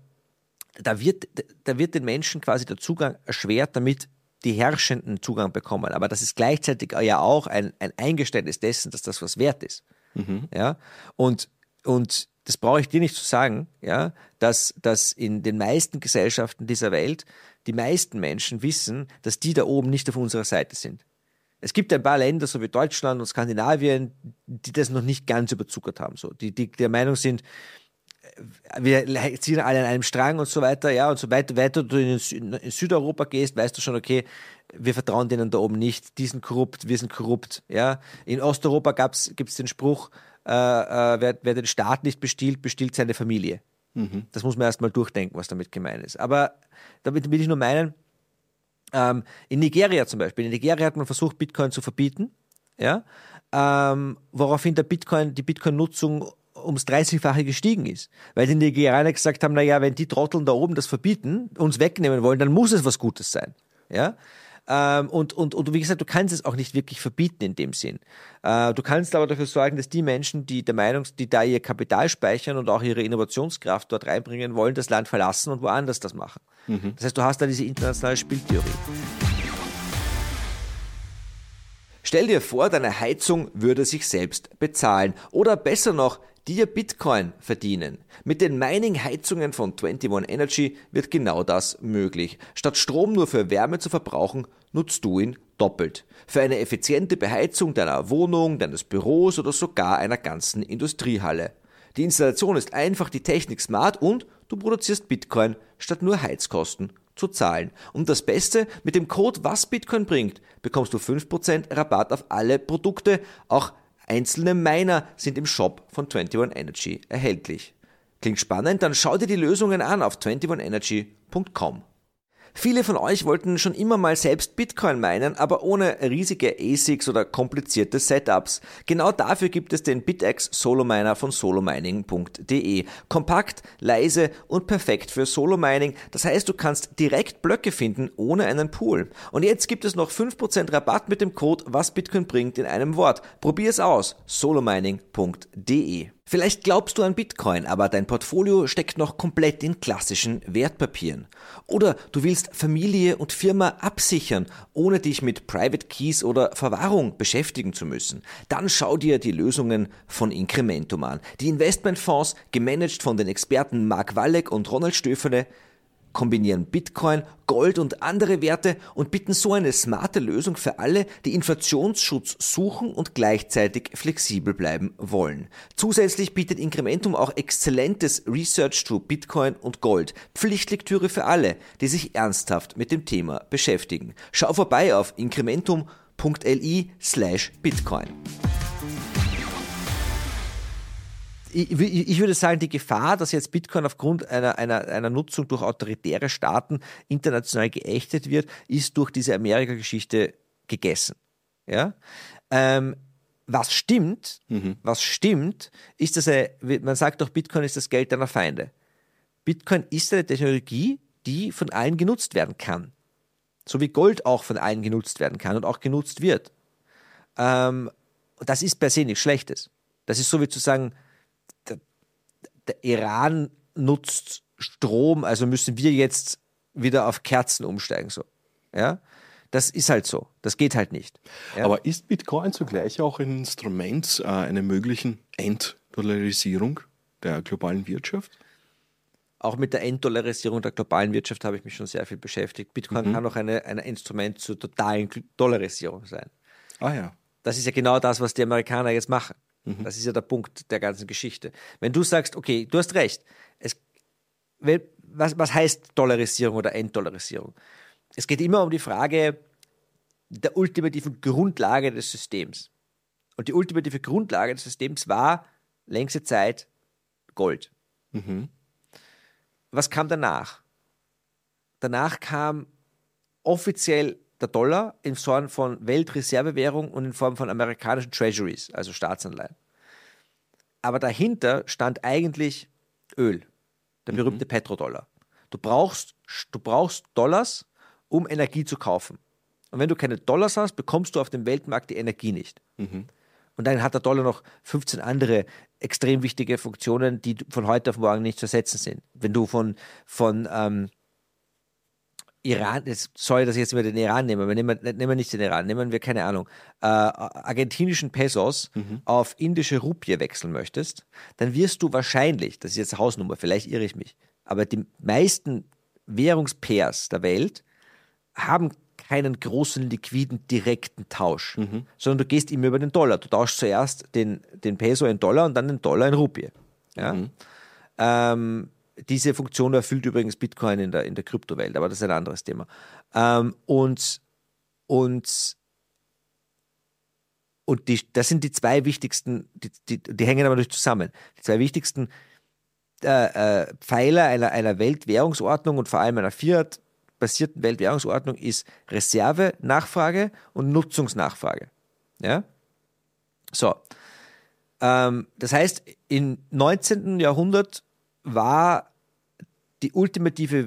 wird den Menschen quasi der Zugang erschwert, damit die Herrschenden Zugang bekommen. Aber das ist gleichzeitig ja auch ein Eingeständnis dessen, dass das was wert ist. Ja? Und das brauche ich dir nicht zu sagen, ja, dass in den meisten Gesellschaften dieser Welt die meisten Menschen wissen, dass die da oben nicht auf unserer Seite sind. Es gibt ein paar Länder, so wie Deutschland und Skandinavien, die das noch nicht ganz überzuckert haben. So. Die der Meinung sind, wir ziehen alle an einem Strang und so weiter, ja, und so weiter du in Südeuropa gehst, weißt du schon, okay, wir vertrauen denen da oben nicht, die sind korrupt, wir sind korrupt, ja. In Osteuropa gibt es den Spruch, wer den Staat nicht bestiehlt, bestiehlt seine Familie. Das muss man erstmal durchdenken, was damit gemeint ist. Aber damit will ich nur meinen, in Nigeria zum Beispiel, in Nigeria hat man versucht, Bitcoin zu verbieten, ja, woraufhin die Bitcoin-Nutzung ums 30-fache gestiegen ist. Weil die Nigerianer gesagt haben, naja, wenn die Trotteln da oben das verbieten, uns wegnehmen wollen, dann muss es was Gutes sein. Ja? Und wie gesagt, du kannst es auch nicht wirklich verbieten in dem Sinn. Du kannst aber dafür sorgen, dass die Menschen, die da ihr Kapital speichern und auch ihre Innovationskraft dort reinbringen wollen, das Land verlassen und woanders das machen. Das heißt, du hast da diese internationale Spieltheorie. Stell dir vor, deine Heizung würde sich selbst bezahlen oder besser noch, dir Bitcoin verdienen. Mit den Mining-Heizungen von 21 Energy wird genau das möglich. Statt Strom nur für Wärme zu verbrauchen, nutzt du ihn doppelt. Für eine effiziente Beheizung deiner Wohnung, deines Büros oder sogar einer ganzen Industriehalle. Die Installation ist einfach, die Technik smart und du produzierst Bitcoin statt nur Heizkosten zu zahlen. Und das Beste, mit dem Code Was Bitcoin bringt, bekommst du 5% Rabatt auf alle Produkte. Auch einzelne Miner sind im Shop von 21 Energy erhältlich. Klingt spannend? Dann schau dir die Lösungen an auf 21energy.com. Viele von euch wollten schon immer mal selbst Bitcoin minen, aber ohne riesige ASICs oder komplizierte Setups. Genau dafür gibt es den BitX Solo-Miner von solomining.de. Kompakt, leise und perfekt für Solo-Mining. Das heißt, du kannst direkt Blöcke finden, ohne einen Pool. Und jetzt gibt es noch 5% Rabatt mit dem Code Was Bitcoin bringt in einem Wort. Probier es aus. solomining.de. Vielleicht glaubst du an Bitcoin, aber dein Portfolio steckt noch komplett in klassischen Wertpapieren. Oder du willst Familie und Firma absichern, ohne dich mit Private Keys oder Verwahrung beschäftigen zu müssen. Dann schau dir die Lösungen von Incrementum an. Die Investmentfonds, gemanagt von den Experten Mark Walleck und Ronald Stöferle, kombinieren Bitcoin, Gold und andere Werte und bieten so eine smarte Lösung für alle, die Inflationsschutz suchen und gleichzeitig flexibel bleiben wollen. Zusätzlich bietet Incrementum auch exzellentes Research zu Bitcoin und Gold. Pflichtlektüre für alle, die sich ernsthaft mit dem Thema beschäftigen. Schau vorbei auf incrementum.li/Bitcoin. Ich würde sagen, die Gefahr, dass jetzt Bitcoin aufgrund einer Nutzung durch autoritäre Staaten international geächtet wird, ist durch diese Amerika-Geschichte gegessen. Ja? Was stimmt, ist, dass man sagt doch, Bitcoin ist das Geld deiner Feinde. Bitcoin ist eine Technologie, die von allen genutzt werden kann. So wie Gold auch von allen genutzt werden kann und auch genutzt wird. Das ist per se nichts Schlechtes. Das ist so wie zu sagen, der Iran nutzt Strom, also müssen wir jetzt wieder auf Kerzen umsteigen. So. Ja? Das ist halt so. Das geht halt nicht. Ja? Aber ist Bitcoin zugleich auch ein Instrument einer möglichen Entdollarisierung der globalen Wirtschaft? Auch mit der Entdollarisierung der globalen Wirtschaft habe ich mich schon sehr viel beschäftigt. Bitcoin kann auch ein Instrument zur totalen Dollarisierung sein. Ah ja. Das ist ja genau das, was die Amerikaner jetzt machen. Das ist ja der Punkt der ganzen Geschichte. Wenn du sagst, okay, du hast recht, was heißt Dollarisierung oder Entdollarisierung? Es geht immer um die Frage der ultimativen Grundlage des Systems. Und die ultimative Grundlage des Systems war längste Zeit Gold. Was kam danach? Danach kam offiziell der Dollar in Form von Weltreservewährung und in Form von amerikanischen Treasuries, also Staatsanleihen. Aber dahinter stand eigentlich Öl, der berühmte Petrodollar. Du brauchst Dollars, um Energie zu kaufen. Und wenn du keine Dollars hast, bekommst du auf dem Weltmarkt die Energie nicht. Und dann hat der Dollar noch 15 andere extrem wichtige Funktionen, die von heute auf morgen nicht zu ersetzen sind. Wenn du von Iran, sorry, dass ich jetzt immer den Iran nehme, aber nehmen wir nicht den Iran, nehmen wir, keine Ahnung, argentinischen Pesos auf indische Rupie wechseln möchtest, dann wirst du wahrscheinlich, das ist jetzt eine Hausnummer, vielleicht irre ich mich, aber die meisten Währungspairs der Welt haben keinen großen liquiden direkten Tausch, sondern du gehst immer über den Dollar. Du tauschst zuerst den Peso in Dollar und dann den Dollar in Rupie. Ja? Diese Funktion erfüllt übrigens Bitcoin in der Kryptowelt, aber das ist ein anderes Thema. Das sind die zwei wichtigsten, die hängen aber nicht zusammen. Die zwei wichtigsten Pfeiler einer Weltwährungsordnung und vor allem einer Fiat-basierten Weltwährungsordnung ist Reserve-Nachfrage und Nutzungsnachfrage. Ja? So. Das heißt, im 19. Jahrhundert war die ultimative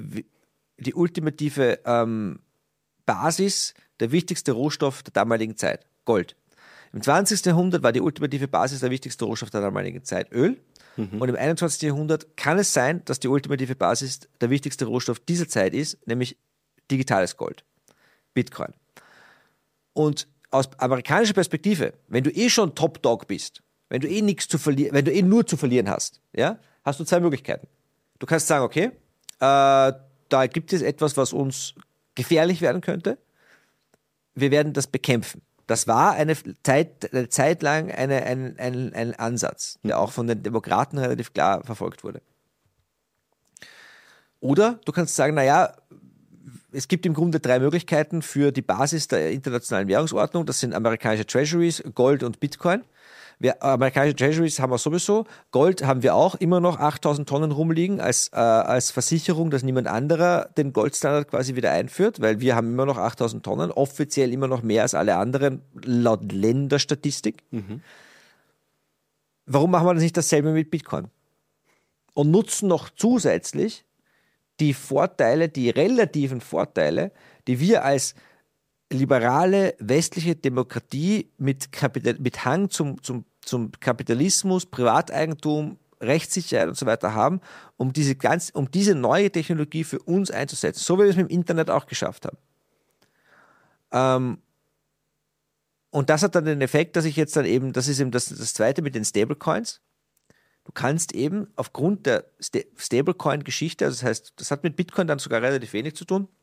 Basis der wichtigste Rohstoff der damaligen Zeit, Gold. Im 20. Jahrhundert war die ultimative Basis der wichtigste Rohstoff der damaligen Zeit, Öl. Und im 21. Jahrhundert kann es sein, dass die ultimative Basis der wichtigste Rohstoff dieser Zeit ist, nämlich digitales Gold, Bitcoin. Und aus amerikanischer Perspektive, wenn du schon Top Dog bist, wenn du nichts zu verlieren, wenn du nur zu verlieren hast, ja, hast du zwei Möglichkeiten. Du kannst sagen, okay, da gibt es etwas, was uns gefährlich werden könnte. Wir werden das bekämpfen. Das war eine Zeit lang ein Ansatz, der auch von den Demokraten relativ klar verfolgt wurde. Oder du kannst sagen, naja, es gibt im Grunde drei Möglichkeiten für die Basis der internationalen Währungsordnung. Das sind amerikanische Treasuries, Gold und Bitcoin. Amerikanische Treasuries haben wir sowieso. Gold haben wir auch immer noch 8.000 Tonnen rumliegen als Versicherung, dass niemand anderer den Goldstandard quasi wieder einführt, weil wir haben immer noch 8.000 Tonnen, offiziell immer noch mehr als alle anderen, laut Länderstatistik. Warum machen wir das nicht dasselbe mit Bitcoin? Und nutzen noch zusätzlich die relativen Vorteile, die wir als liberale westliche Demokratie mit Hang zum Kapitalismus, Privateigentum, Rechtssicherheit und so weiter haben, um diese neue Technologie für uns einzusetzen, so wie wir es mit dem Internet auch geschafft haben. Und das hat dann den Effekt, dass ich jetzt dann eben, das ist eben das Zweite mit den Stablecoins. Du kannst eben aufgrund der Stablecoin-Geschichte, also das heißt, das hat mit Bitcoin dann sogar relativ wenig zu tun,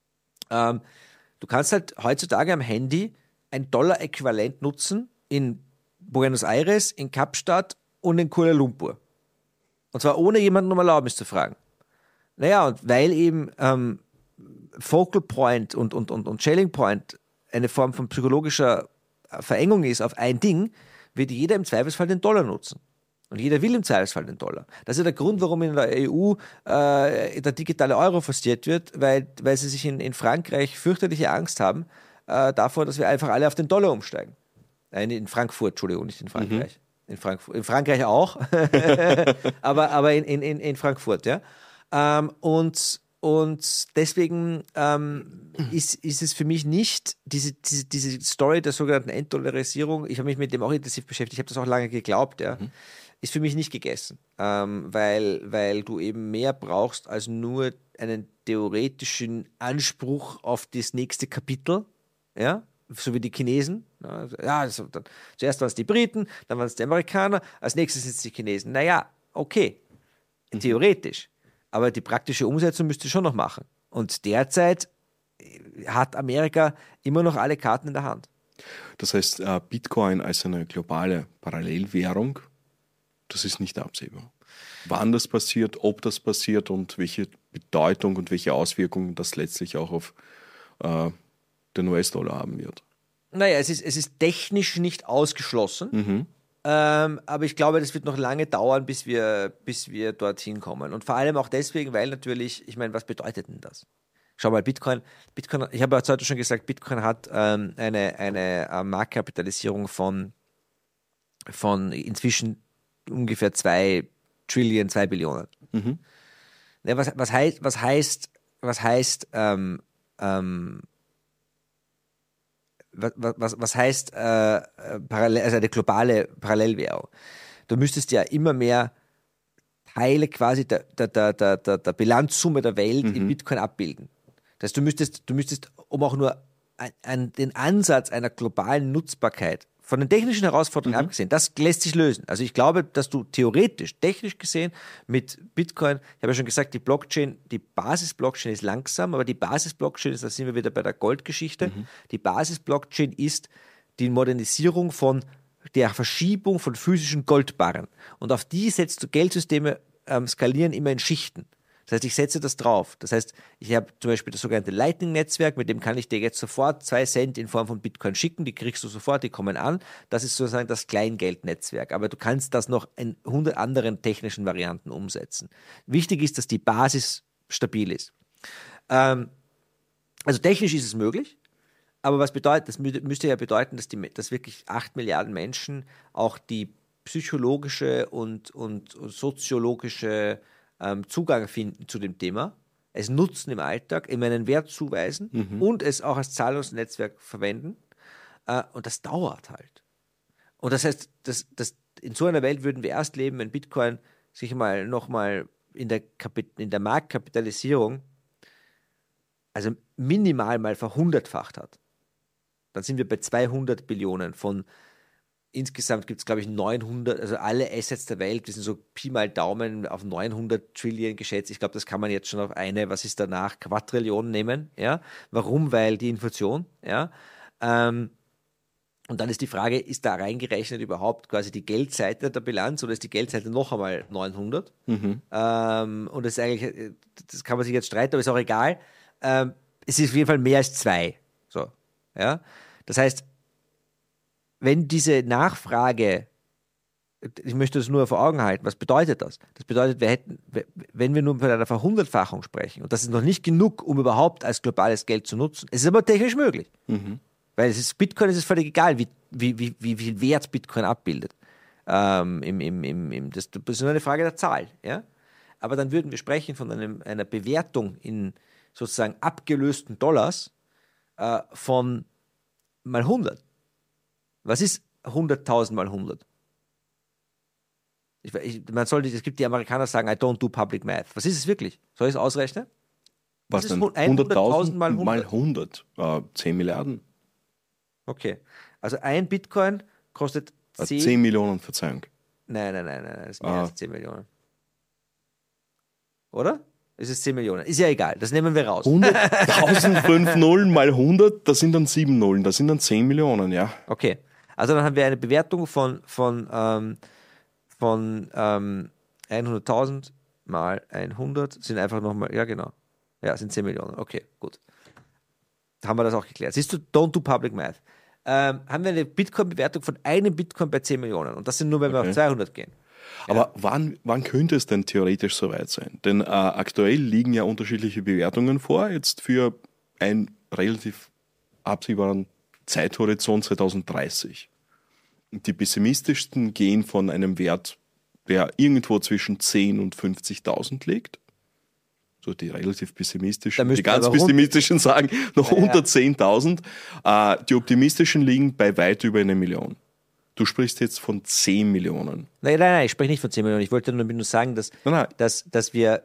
du kannst halt heutzutage am Handy ein Dollar-Äquivalent nutzen in Buenos Aires, in Kapstadt und in Kuala Lumpur. Und zwar ohne jemanden um Erlaubnis zu fragen. Naja, und weil eben Focal Point und Shelling Point eine Form von psychologischer Verengung ist auf ein Ding, wird jeder im Zweifelsfall den Dollar nutzen. Und jeder will im Zweifelsfall den Dollar. Das ist der Grund, warum in der EU der digitale Euro forciert wird, weil sie sich in Frankreich fürchterliche Angst haben davor, dass wir einfach alle auf den Dollar umsteigen. In Frankfurt, Entschuldigung, nicht in Frankreich. In Frankreich auch, aber in Frankfurt, ja. Und deswegen ist es für mich nicht diese Story der sogenannten Entdollarisierung, ich habe mich mit dem auch intensiv beschäftigt, ich habe das auch lange geglaubt, ja. Ist für mich nicht gegessen, weil du eben mehr brauchst als nur einen theoretischen Anspruch auf das nächste Kapitel, ja, so wie die Chinesen. Ja, zuerst waren es die Briten, dann waren es die Amerikaner, als nächstes sind es die Chinesen. Naja, okay, theoretisch, aber die praktische Umsetzung müsst ihr schon noch machen. Und derzeit hat Amerika immer noch alle Karten in der Hand. Das heißt, Bitcoin als eine globale Parallelwährung, das ist nicht absehbar. Wann das passiert, ob das passiert und welche Bedeutung und welche Auswirkungen das letztlich auch auf den US-Dollar haben wird. Naja, es ist technisch nicht ausgeschlossen, aber ich glaube, das wird noch lange dauern, bis wir dorthin kommen. Und vor allem auch deswegen, weil natürlich, ich meine, was bedeutet denn das? Schau mal, Bitcoin, ich habe heute schon gesagt, Bitcoin hat eine Marktkapitalisierung von inzwischen ungefähr 2 Billionen. Ja, was heißt also eine globale Parallelwährung? Du müsstest ja immer mehr Teile quasi der Bilanzsumme der Welt in Bitcoin abbilden. Das heißt, du müsstest, um auch nur den Ansatz einer globalen Nutzbarkeit von den technischen Herausforderungen abgesehen, das lässt sich lösen. Also ich glaube, dass du technisch gesehen mit Bitcoin, ich habe ja schon gesagt, die Basis-Blockchain ist langsam, aber die Basis-Blockchain ist, da sind wir wieder bei der Goldgeschichte, die Basis-Blockchain ist die Modernisierung von der Verschiebung von physischen Goldbarren. Und auf die setzt du Geldsysteme skalieren immer in Schichten. Das heißt, ich setze das drauf. Das heißt, ich habe zum Beispiel das sogenannte Lightning-Netzwerk, mit dem kann ich dir jetzt sofort 2 Cent in Form von Bitcoin schicken, die kriegst du sofort, die kommen an. Das ist sozusagen das Kleingeldnetzwerk. Aber du kannst das noch in 100 anderen technischen Varianten umsetzen. Wichtig ist, dass die Basis stabil ist. Also technisch ist es möglich, aber was bedeutet, das müsste ja bedeuten, dass wirklich 8 Milliarden Menschen auch die psychologische und soziologische Zugang finden zu dem Thema, es nutzen im Alltag, ihm einen Wert zuweisen und es auch als Zahlungsnetzwerk verwenden. Und das dauert halt. Und das heißt, in so einer Welt würden wir erst leben, wenn Bitcoin sich nochmal in der Marktkapitalisierung also minimal mal verhundertfacht hat. Dann sind wir bei 200 Billionen von insgesamt gibt es, glaube ich, 900, also alle Assets der Welt, die sind so Pi mal Daumen auf 900 Trillionen geschätzt. Ich glaube, das kann man jetzt schon auf eine, was ist danach, Quadrillion nehmen. Ja? Warum? Weil die Inflation. Ja? Und dann ist die Frage, ist da reingerechnet überhaupt quasi die Geldseite der Bilanz oder ist die Geldseite noch einmal 900? Und das ist eigentlich, das kann man sich jetzt streiten, aber ist auch egal. Es ist auf jeden Fall mehr als 2. So, ja? Das heißt, wenn diese Nachfrage, ich möchte das nur vor Augen halten, was bedeutet das? Das bedeutet, wenn wir nur von einer Verhundertfachung sprechen, und das ist noch nicht genug, um überhaupt als globales Geld zu nutzen, es ist aber technisch möglich. Weil Bitcoin ist es völlig egal, wie viel Wert Bitcoin abbildet. Das ist nur eine Frage der Zahl. Ja? Aber dann würden wir sprechen von einer Bewertung in sozusagen abgelösten Dollars von mal 100. Was ist 100.000 mal 100? Es gibt die Amerikaner sagen, I don't do public math. Was ist es wirklich? Soll ich es ausrechnen? Was denn? 100.000 mal 100? 10 Milliarden. Okay. Also ein Bitcoin kostet 10 Millionen, Verzeihung. Nein. Das ist mehr als 10 Millionen. Oder? Es ist 10 Millionen. Ist ja egal. Das nehmen wir raus. 100.000, 5 Nullen mal 100, das sind dann 7 Nullen. Das sind dann 10 Millionen, ja. Okay. Also dann haben wir eine Bewertung von 100.000 mal 100 sind einfach nochmal, ja genau. Ja, sind 10 Millionen. Okay, gut. Haben wir das auch geklärt. Siehst du, don't do public math. Haben wir eine Bitcoin-Bewertung von einem Bitcoin bei 10 Millionen. Und das sind nur, wenn wir auf 200 gehen. Aber wann könnte es denn theoretisch soweit sein? Denn aktuell liegen ja unterschiedliche Bewertungen vor, jetzt für einen relativ absehbaren Zeithorizont 2030. Die pessimistischsten gehen von einem Wert, der irgendwo zwischen 10.000 und 50.000 liegt. So die relativ pessimistischen. Die ganz pessimistischen sagen noch unter 10.000. Die optimistischen liegen bei weit über 1 Million. Du sprichst jetzt von 10 Millionen. Nein, ich spreche nicht von 10 Millionen. Ich wollte nur sagen, dass wir,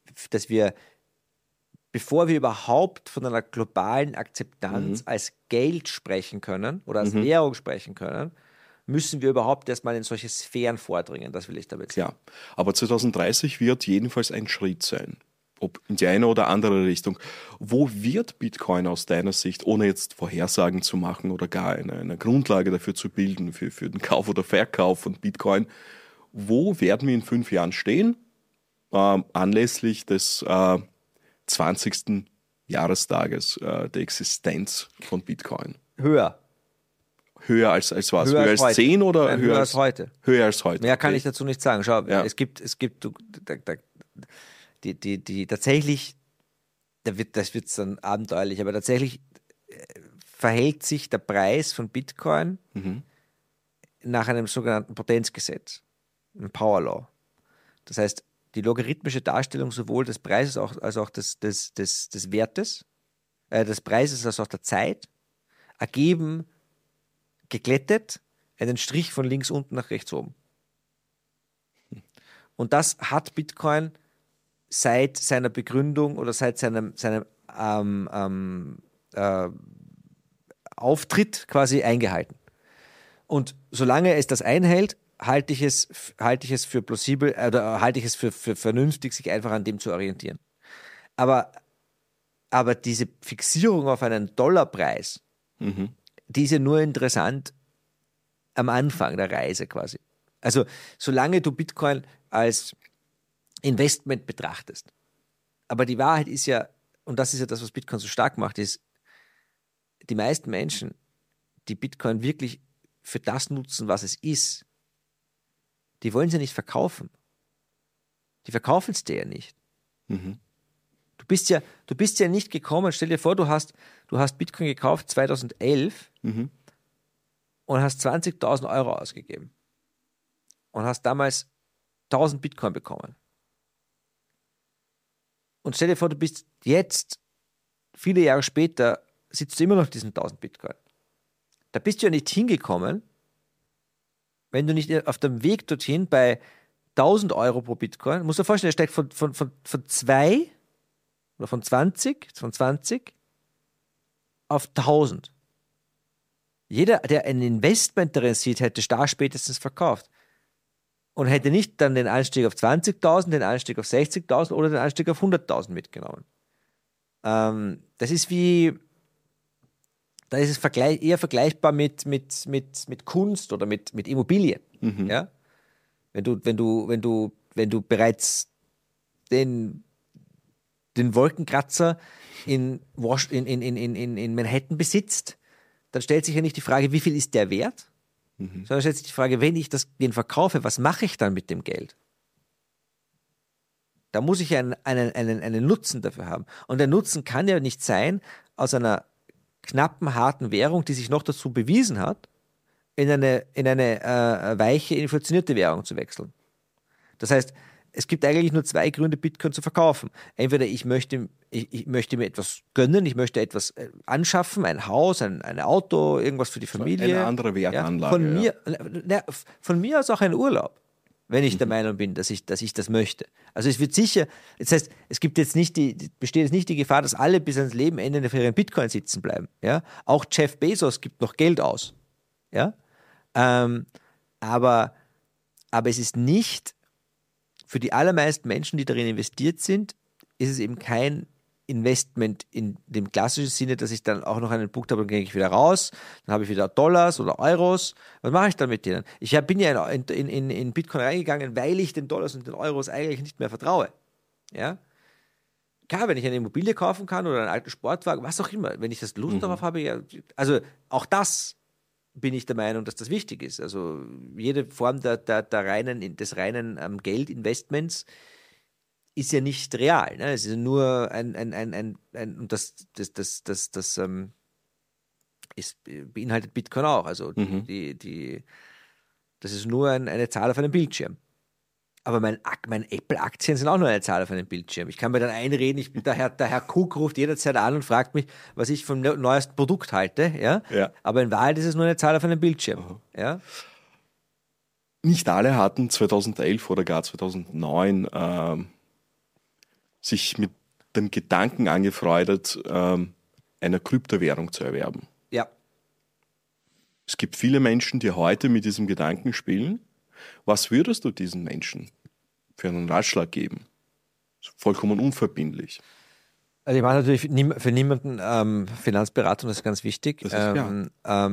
bevor wir überhaupt von einer globalen Akzeptanz als Geld sprechen können oder als Währung sprechen können, müssen wir überhaupt erstmal in solche Sphären vordringen. Das will ich damit sagen. Ja, aber 2030 wird jedenfalls ein Schritt sein. Ob in die eine oder andere Richtung. Wo wird Bitcoin aus deiner Sicht, ohne jetzt Vorhersagen zu machen oder gar eine Grundlage dafür zu bilden, für den Kauf oder Verkauf von Bitcoin, wo werden wir in 5 Jahren stehen, anlässlich des 20. Jahrestages der Existenz von Bitcoin? Höher. Höher als was? Höher als 10 oder Nein, höher als heute? Höher als heute. Mehr kann ich dazu nicht sagen. Schau, ja. es gibt tatsächlich, das wird dann abenteuerlich, aber tatsächlich verhält sich der Preis von Bitcoin nach einem sogenannten Potenzgesetz, einem Power Law. Das heißt, die logarithmische Darstellung sowohl des Preises als auch des Wertes, des Preises als auch der Zeit, ergeben geglättet einen Strich von links unten nach rechts oben. Und das hat Bitcoin seit seiner Begründung oder seit seinem Auftritt quasi eingehalten. Und solange es das einhält, halte ich es für plausibel oder halte ich es für vernünftig, sich einfach an dem zu orientieren. Aber diese Fixierung auf einen Dollarpreis, die ist ja nur interessant am Anfang der Reise quasi. Also solange du Bitcoin als Investment betrachtest. Aber die Wahrheit ist ja, und das ist ja das, was Bitcoin so stark macht, ist, die meisten Menschen, die Bitcoin wirklich für das nutzen, was es ist, die wollen sie nicht verkaufen. Die verkaufen es dir ja nicht. Mhm. Du bist ja nicht gekommen, stell dir vor, du hast Bitcoin gekauft 2011 Mhm. und hast 20.000 Euro ausgegeben und hast damals 1000 Bitcoin bekommen. Und stell dir vor, du bist jetzt, viele Jahre später, sitzt du immer noch auf diesen 1000 Bitcoin. Da bist du ja nicht hingekommen, wenn du nicht auf dem Weg dorthin bei 1000 Euro pro Bitcoin, musst du dir vorstellen, der steigt von 2 oder von 20 auf 1000. Jeder, der ein Investment darin sieht, hätte da spätestens verkauft. Und hätte nicht dann den Anstieg auf 20.000, den Anstieg auf 60.000 oder den Anstieg auf 100.000 mitgenommen. Das ist eher vergleichbar mit Kunst oder mit Immobilien. Mhm. Ja? Wenn du bereits den Wolkenkratzer in Manhattan besitzt, dann stellt sich ja nicht die Frage, wie viel ist der wert, sondern stellt sich die Frage, wenn ich den verkaufe, was mache ich dann mit dem Geld? Da muss ich einen Nutzen dafür haben. Und der Nutzen kann ja nicht sein, aus einer knappen, harten Währung, die sich noch dazu bewiesen hat, in eine weiche, inflationierte Währung zu wechseln. Das heißt, es gibt eigentlich nur zwei Gründe, Bitcoin zu verkaufen. Entweder ich möchte mir etwas gönnen, ich möchte etwas anschaffen, ein Haus, ein Auto, irgendwas für die Familie. Eine andere Wertanlage. Von mir aus auch ein Urlaub, wenn ich der Meinung bin, dass ich das möchte. Also es wird sicher, das heißt, es gibt jetzt besteht jetzt nicht die Gefahr, dass alle bis ans Lebenende für ihren Bitcoin sitzen bleiben. Ja? Auch Jeff Bezos gibt noch Geld aus. Ja? Aber es ist nicht, für die allermeisten Menschen, die darin investiert sind, ist es eben kein Investment in dem klassischen Sinne, dass ich dann auch noch einen Punkt habe, dann gehe ich wieder raus, dann habe ich wieder Dollars oder Euros. Was mache ich dann mit denen? Ich bin ja in Bitcoin reingegangen, weil ich den Dollars und den Euros eigentlich nicht mehr vertraue. Ja? Klar, wenn ich eine Immobilie kaufen kann oder einen alten Sportwagen, was auch immer, wenn ich das Lust darauf habe, ja, also auch das bin ich der Meinung, dass das wichtig ist. Also jede Form des reinen Geldinvestments ist ja nicht real. Ne? Es ist nur und das beinhaltet Bitcoin auch. Also das ist nur eine Zahl auf einem Bildschirm. Aber meine Apple-Aktien sind auch nur eine Zahl auf einem Bildschirm. Ich kann mir dann einreden, der Herr Cook ruft jederzeit an und fragt mich, was ich vom neuesten Produkt halte. Ja? Ja. Aber in Wahrheit ist es nur eine Zahl auf einem Bildschirm. Ja? Nicht alle hatten 2011 oder gar 2009 sich mit dem Gedanken angefreundet, eine Kryptowährung zu erwerben. Ja. Es gibt viele Menschen, die heute mit diesem Gedanken spielen. Was würdest du diesen Menschen für einen Ratschlag geben? Vollkommen unverbindlich. Also ich mache natürlich für niemanden Finanzberatung, das ist ganz wichtig. Das ist klar.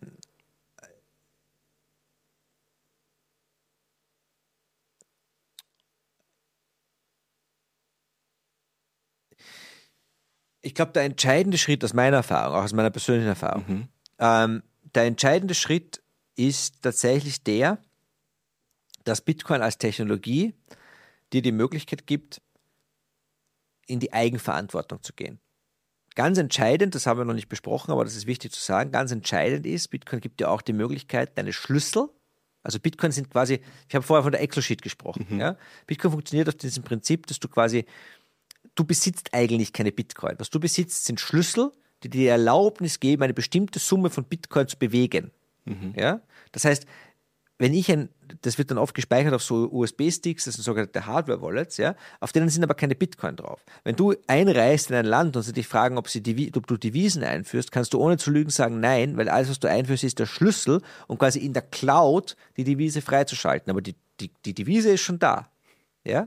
Ich glaube, der entscheidende Schritt aus meiner Erfahrung, auch aus meiner persönlichen Erfahrung, der entscheidende Schritt ist tatsächlich dass Bitcoin als Technologie dir die Möglichkeit gibt, in die Eigenverantwortung zu gehen. Ganz entscheidend, das haben wir noch nicht besprochen, aber das ist wichtig zu sagen, ganz entscheidend ist, Bitcoin gibt dir auch die Möglichkeit, deine Schlüssel, also Bitcoin sind quasi, ich habe vorher von der Excel-Sheet gesprochen, ja? Bitcoin funktioniert auf diesem Prinzip, dass du besitzt eigentlich keine Bitcoin. Was du besitzt, sind Schlüssel, die dir die Erlaubnis geben, eine bestimmte Summe von Bitcoin zu bewegen. Ja? Das heißt, das wird dann oft gespeichert auf so USB-Sticks, das sind sogenannte Hardware-Wallets, ja, auf denen sind aber keine Bitcoin drauf. Wenn du einreist in ein Land und sie dich fragen, ob du Devisen einführst, kannst du ohne zu lügen sagen, nein, weil alles, was du einführst, ist der Schlüssel, um quasi in der Cloud die Devise freizuschalten. Aber die Devise ist schon da. Ja?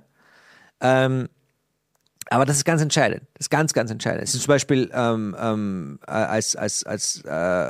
Aber das ist ganz entscheidend. Das ist ganz, ganz entscheidend. Es ist zum Beispiel,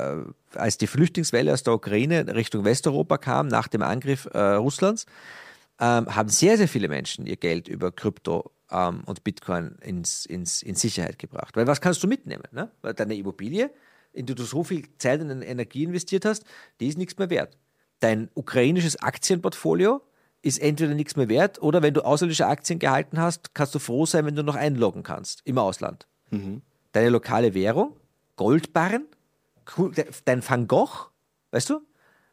als die Flüchtlingswelle aus der Ukraine Richtung Westeuropa kam, nach dem Angriff Russlands, haben sehr, sehr viele Menschen ihr Geld über Krypto und Bitcoin in Sicherheit gebracht. Weil was kannst du mitnehmen? Ne? Weil deine Immobilie, in die du so viel Zeit und Energie investiert hast, die ist nichts mehr wert. Dein ukrainisches Aktienportfolio ist entweder nichts mehr wert oder wenn du ausländische Aktien gehalten hast, kannst du froh sein, wenn du noch einloggen kannst im Ausland. Deine lokale Währung, Goldbarren, dein Van Gogh, weißt du?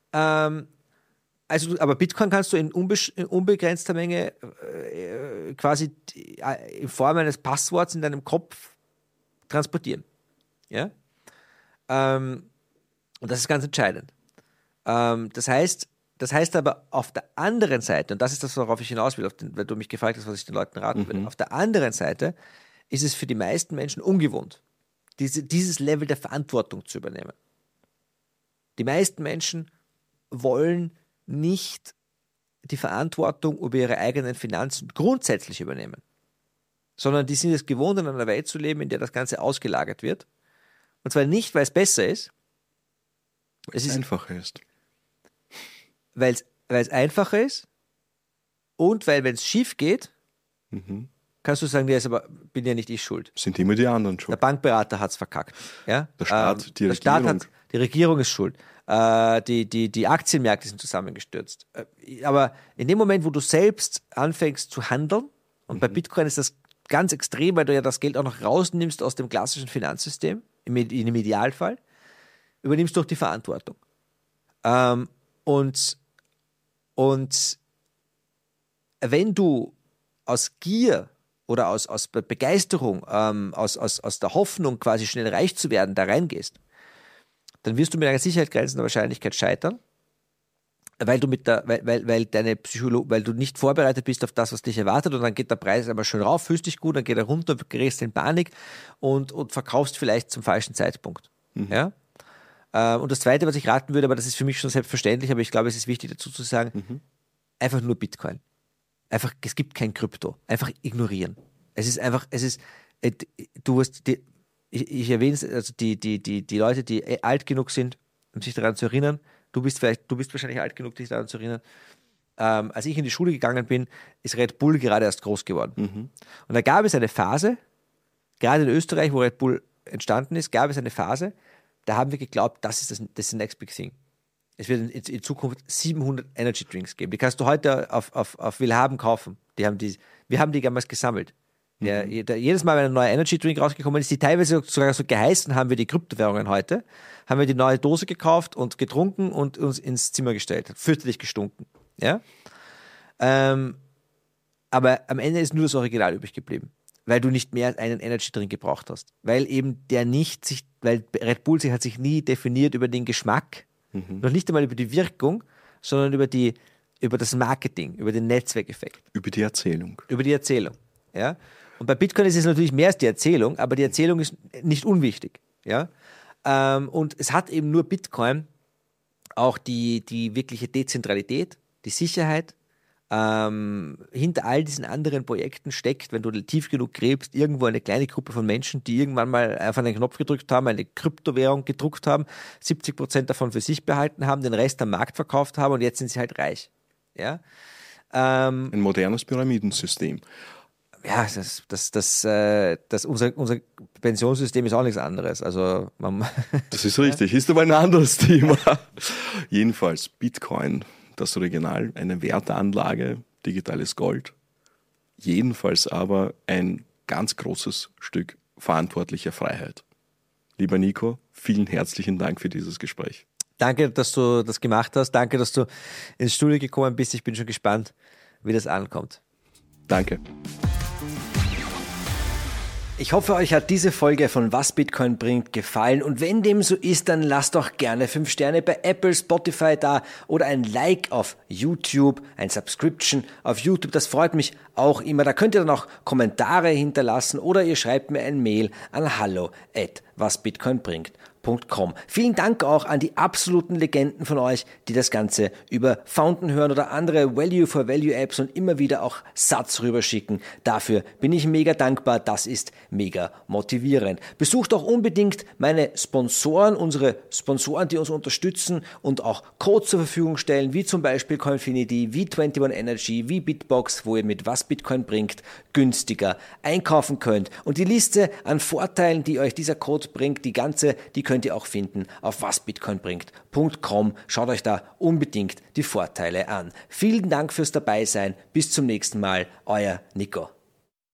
Aber Bitcoin kannst du in unbegrenzter Menge quasi in Form eines Passworts in deinem Kopf transportieren. Ja? Und das ist ganz entscheidend. Das heißt aber auf der anderen Seite, und das ist das, worauf ich hinaus will, weil du mich gefragt hast, was ich den Leuten raten will, auf der anderen Seite ist es für die meisten Menschen ungewohnt, dieses Level der Verantwortung zu übernehmen. Die meisten Menschen wollen nicht die Verantwortung über ihre eigenen Finanzen grundsätzlich übernehmen, sondern die sind es gewohnt, in einer Welt zu leben, in der das Ganze ausgelagert wird. Und zwar nicht, weil es besser ist. Weil es einfacher ist. Weil es einfacher ist und weil, wenn es schief geht, kannst du sagen, bin ja nicht ich schuld. Sind immer die anderen schuld. Der Bankberater hat es verkackt. Ja? Der Staat, die der Regierung. Die Regierung ist schuld. Die Aktienmärkte sind zusammengestürzt. Aber in dem Moment, wo du selbst anfängst zu handeln, und bei Bitcoin ist das ganz extrem, weil du ja das Geld auch noch rausnimmst aus dem klassischen Finanzsystem, im Idealfall, übernimmst du auch die Verantwortung. Und wenn du aus Gier oder aus Begeisterung, aus der Hoffnung, quasi schnell reich zu werden, da reingehst, dann wirst du mit einer Sicherheit grenzender Wahrscheinlichkeit scheitern, weil du weil du nicht vorbereitet bist auf das, was dich erwartet, und dann geht der Preis einmal schön rauf, fühlst dich gut, dann geht er runter, gerätst in Panik und verkaufst vielleicht zum falschen Zeitpunkt. Ja? Und das Zweite, was ich raten würde, aber das ist für mich schon selbstverständlich, aber ich glaube, es ist wichtig dazu zu sagen, einfach nur Bitcoin. Es gibt kein Krypto. Einfach ignorieren. Ich erwähne es, also die Leute, die alt genug sind, um sich daran zu erinnern, du bist wahrscheinlich alt genug, dich daran zu erinnern, als ich in die Schule gegangen bin, ist Red Bull gerade erst groß geworden. Und da gab es eine Phase, gerade in Österreich, wo Red Bull entstanden ist, gab es eine Phase, da haben wir geglaubt, das ist das next big thing. Es wird in Zukunft 700 Energy Drinks geben. Die kannst du heute auf Willhaben kaufen. Wir haben die damals gesammelt. Jedes Mal, wenn ein neuer Energy Drink rausgekommen ist, die teilweise sogar so geheißen haben wie die Kryptowährungen heute, haben wir die neue Dose gekauft und getrunken und uns ins Zimmer gestellt. Hat fürchterlich gestunken. Ja? Aber am Ende ist nur das Original übrig geblieben, weil du nicht mehr als einen Energy Drink gebraucht hast. Weil eben weil Red Bull hat sich nie definiert über den Geschmack, noch nicht einmal über die Wirkung, sondern über das Marketing, über den Netzwerkeffekt. Über die Erzählung. Über die Erzählung, ja. Und bei Bitcoin ist es natürlich mehr als die Erzählung, aber die Erzählung ist nicht unwichtig, ja. Und es hat eben nur Bitcoin auch die wirkliche Dezentralität, die Sicherheit. Hinter all diesen anderen Projekten steckt, wenn du tief genug gräbst, irgendwo eine kleine Gruppe von Menschen, die irgendwann mal auf einen Knopf gedrückt haben, eine Kryptowährung gedruckt haben, 70% davon für sich behalten haben, den Rest am Markt verkauft haben und jetzt sind sie halt reich. Ja? Ein modernes Pyramidensystem. Ja, unser Pensionssystem ist auch nichts anderes. Also das ist richtig, ist aber ein anderes Thema. Jedenfalls Bitcoin. Das Original, eine Wertanlage, digitales Gold. Jedenfalls aber ein ganz großes Stück verantwortlicher Freiheit. Lieber Nico, vielen herzlichen Dank für dieses Gespräch. Danke, dass du das gemacht hast. Danke, dass du ins Studio gekommen bist. Ich bin schon gespannt, wie das ankommt. Danke. Ich hoffe, euch hat diese Folge von Was Bitcoin bringt gefallen, und wenn dem so ist, dann lasst doch gerne 5 Sterne bei Apple, Spotify da oder ein Like auf YouTube, ein Subscription auf YouTube, das freut mich auch immer. Da könnt ihr dann auch Kommentare hinterlassen oder ihr schreibt mir ein Mail an hallo@wasbitcoinbringt.com. Vielen Dank auch an die absoluten Legenden von euch, die das Ganze über Fountain hören oder andere Value for Value Apps und immer wieder auch Satz rüberschicken. Dafür bin ich mega dankbar. Das ist mega motivierend. Besucht auch unbedingt meine Sponsoren, unsere Sponsoren, die uns unterstützen und auch Codes zur Verfügung stellen, wie zum Beispiel Coinfinity, wie 21 Energy, wie Bitbox, wo ihr mit was Bitcoin bringt, günstiger einkaufen könnt. Und die Liste an Vorteilen, die euch dieser Code bringt, die könnt ihr auch finden auf wasbitcoinbringt.com. Schaut euch da unbedingt die Vorteile an. Vielen Dank fürs Dabeisein. Bis zum nächsten Mal. Euer Nico.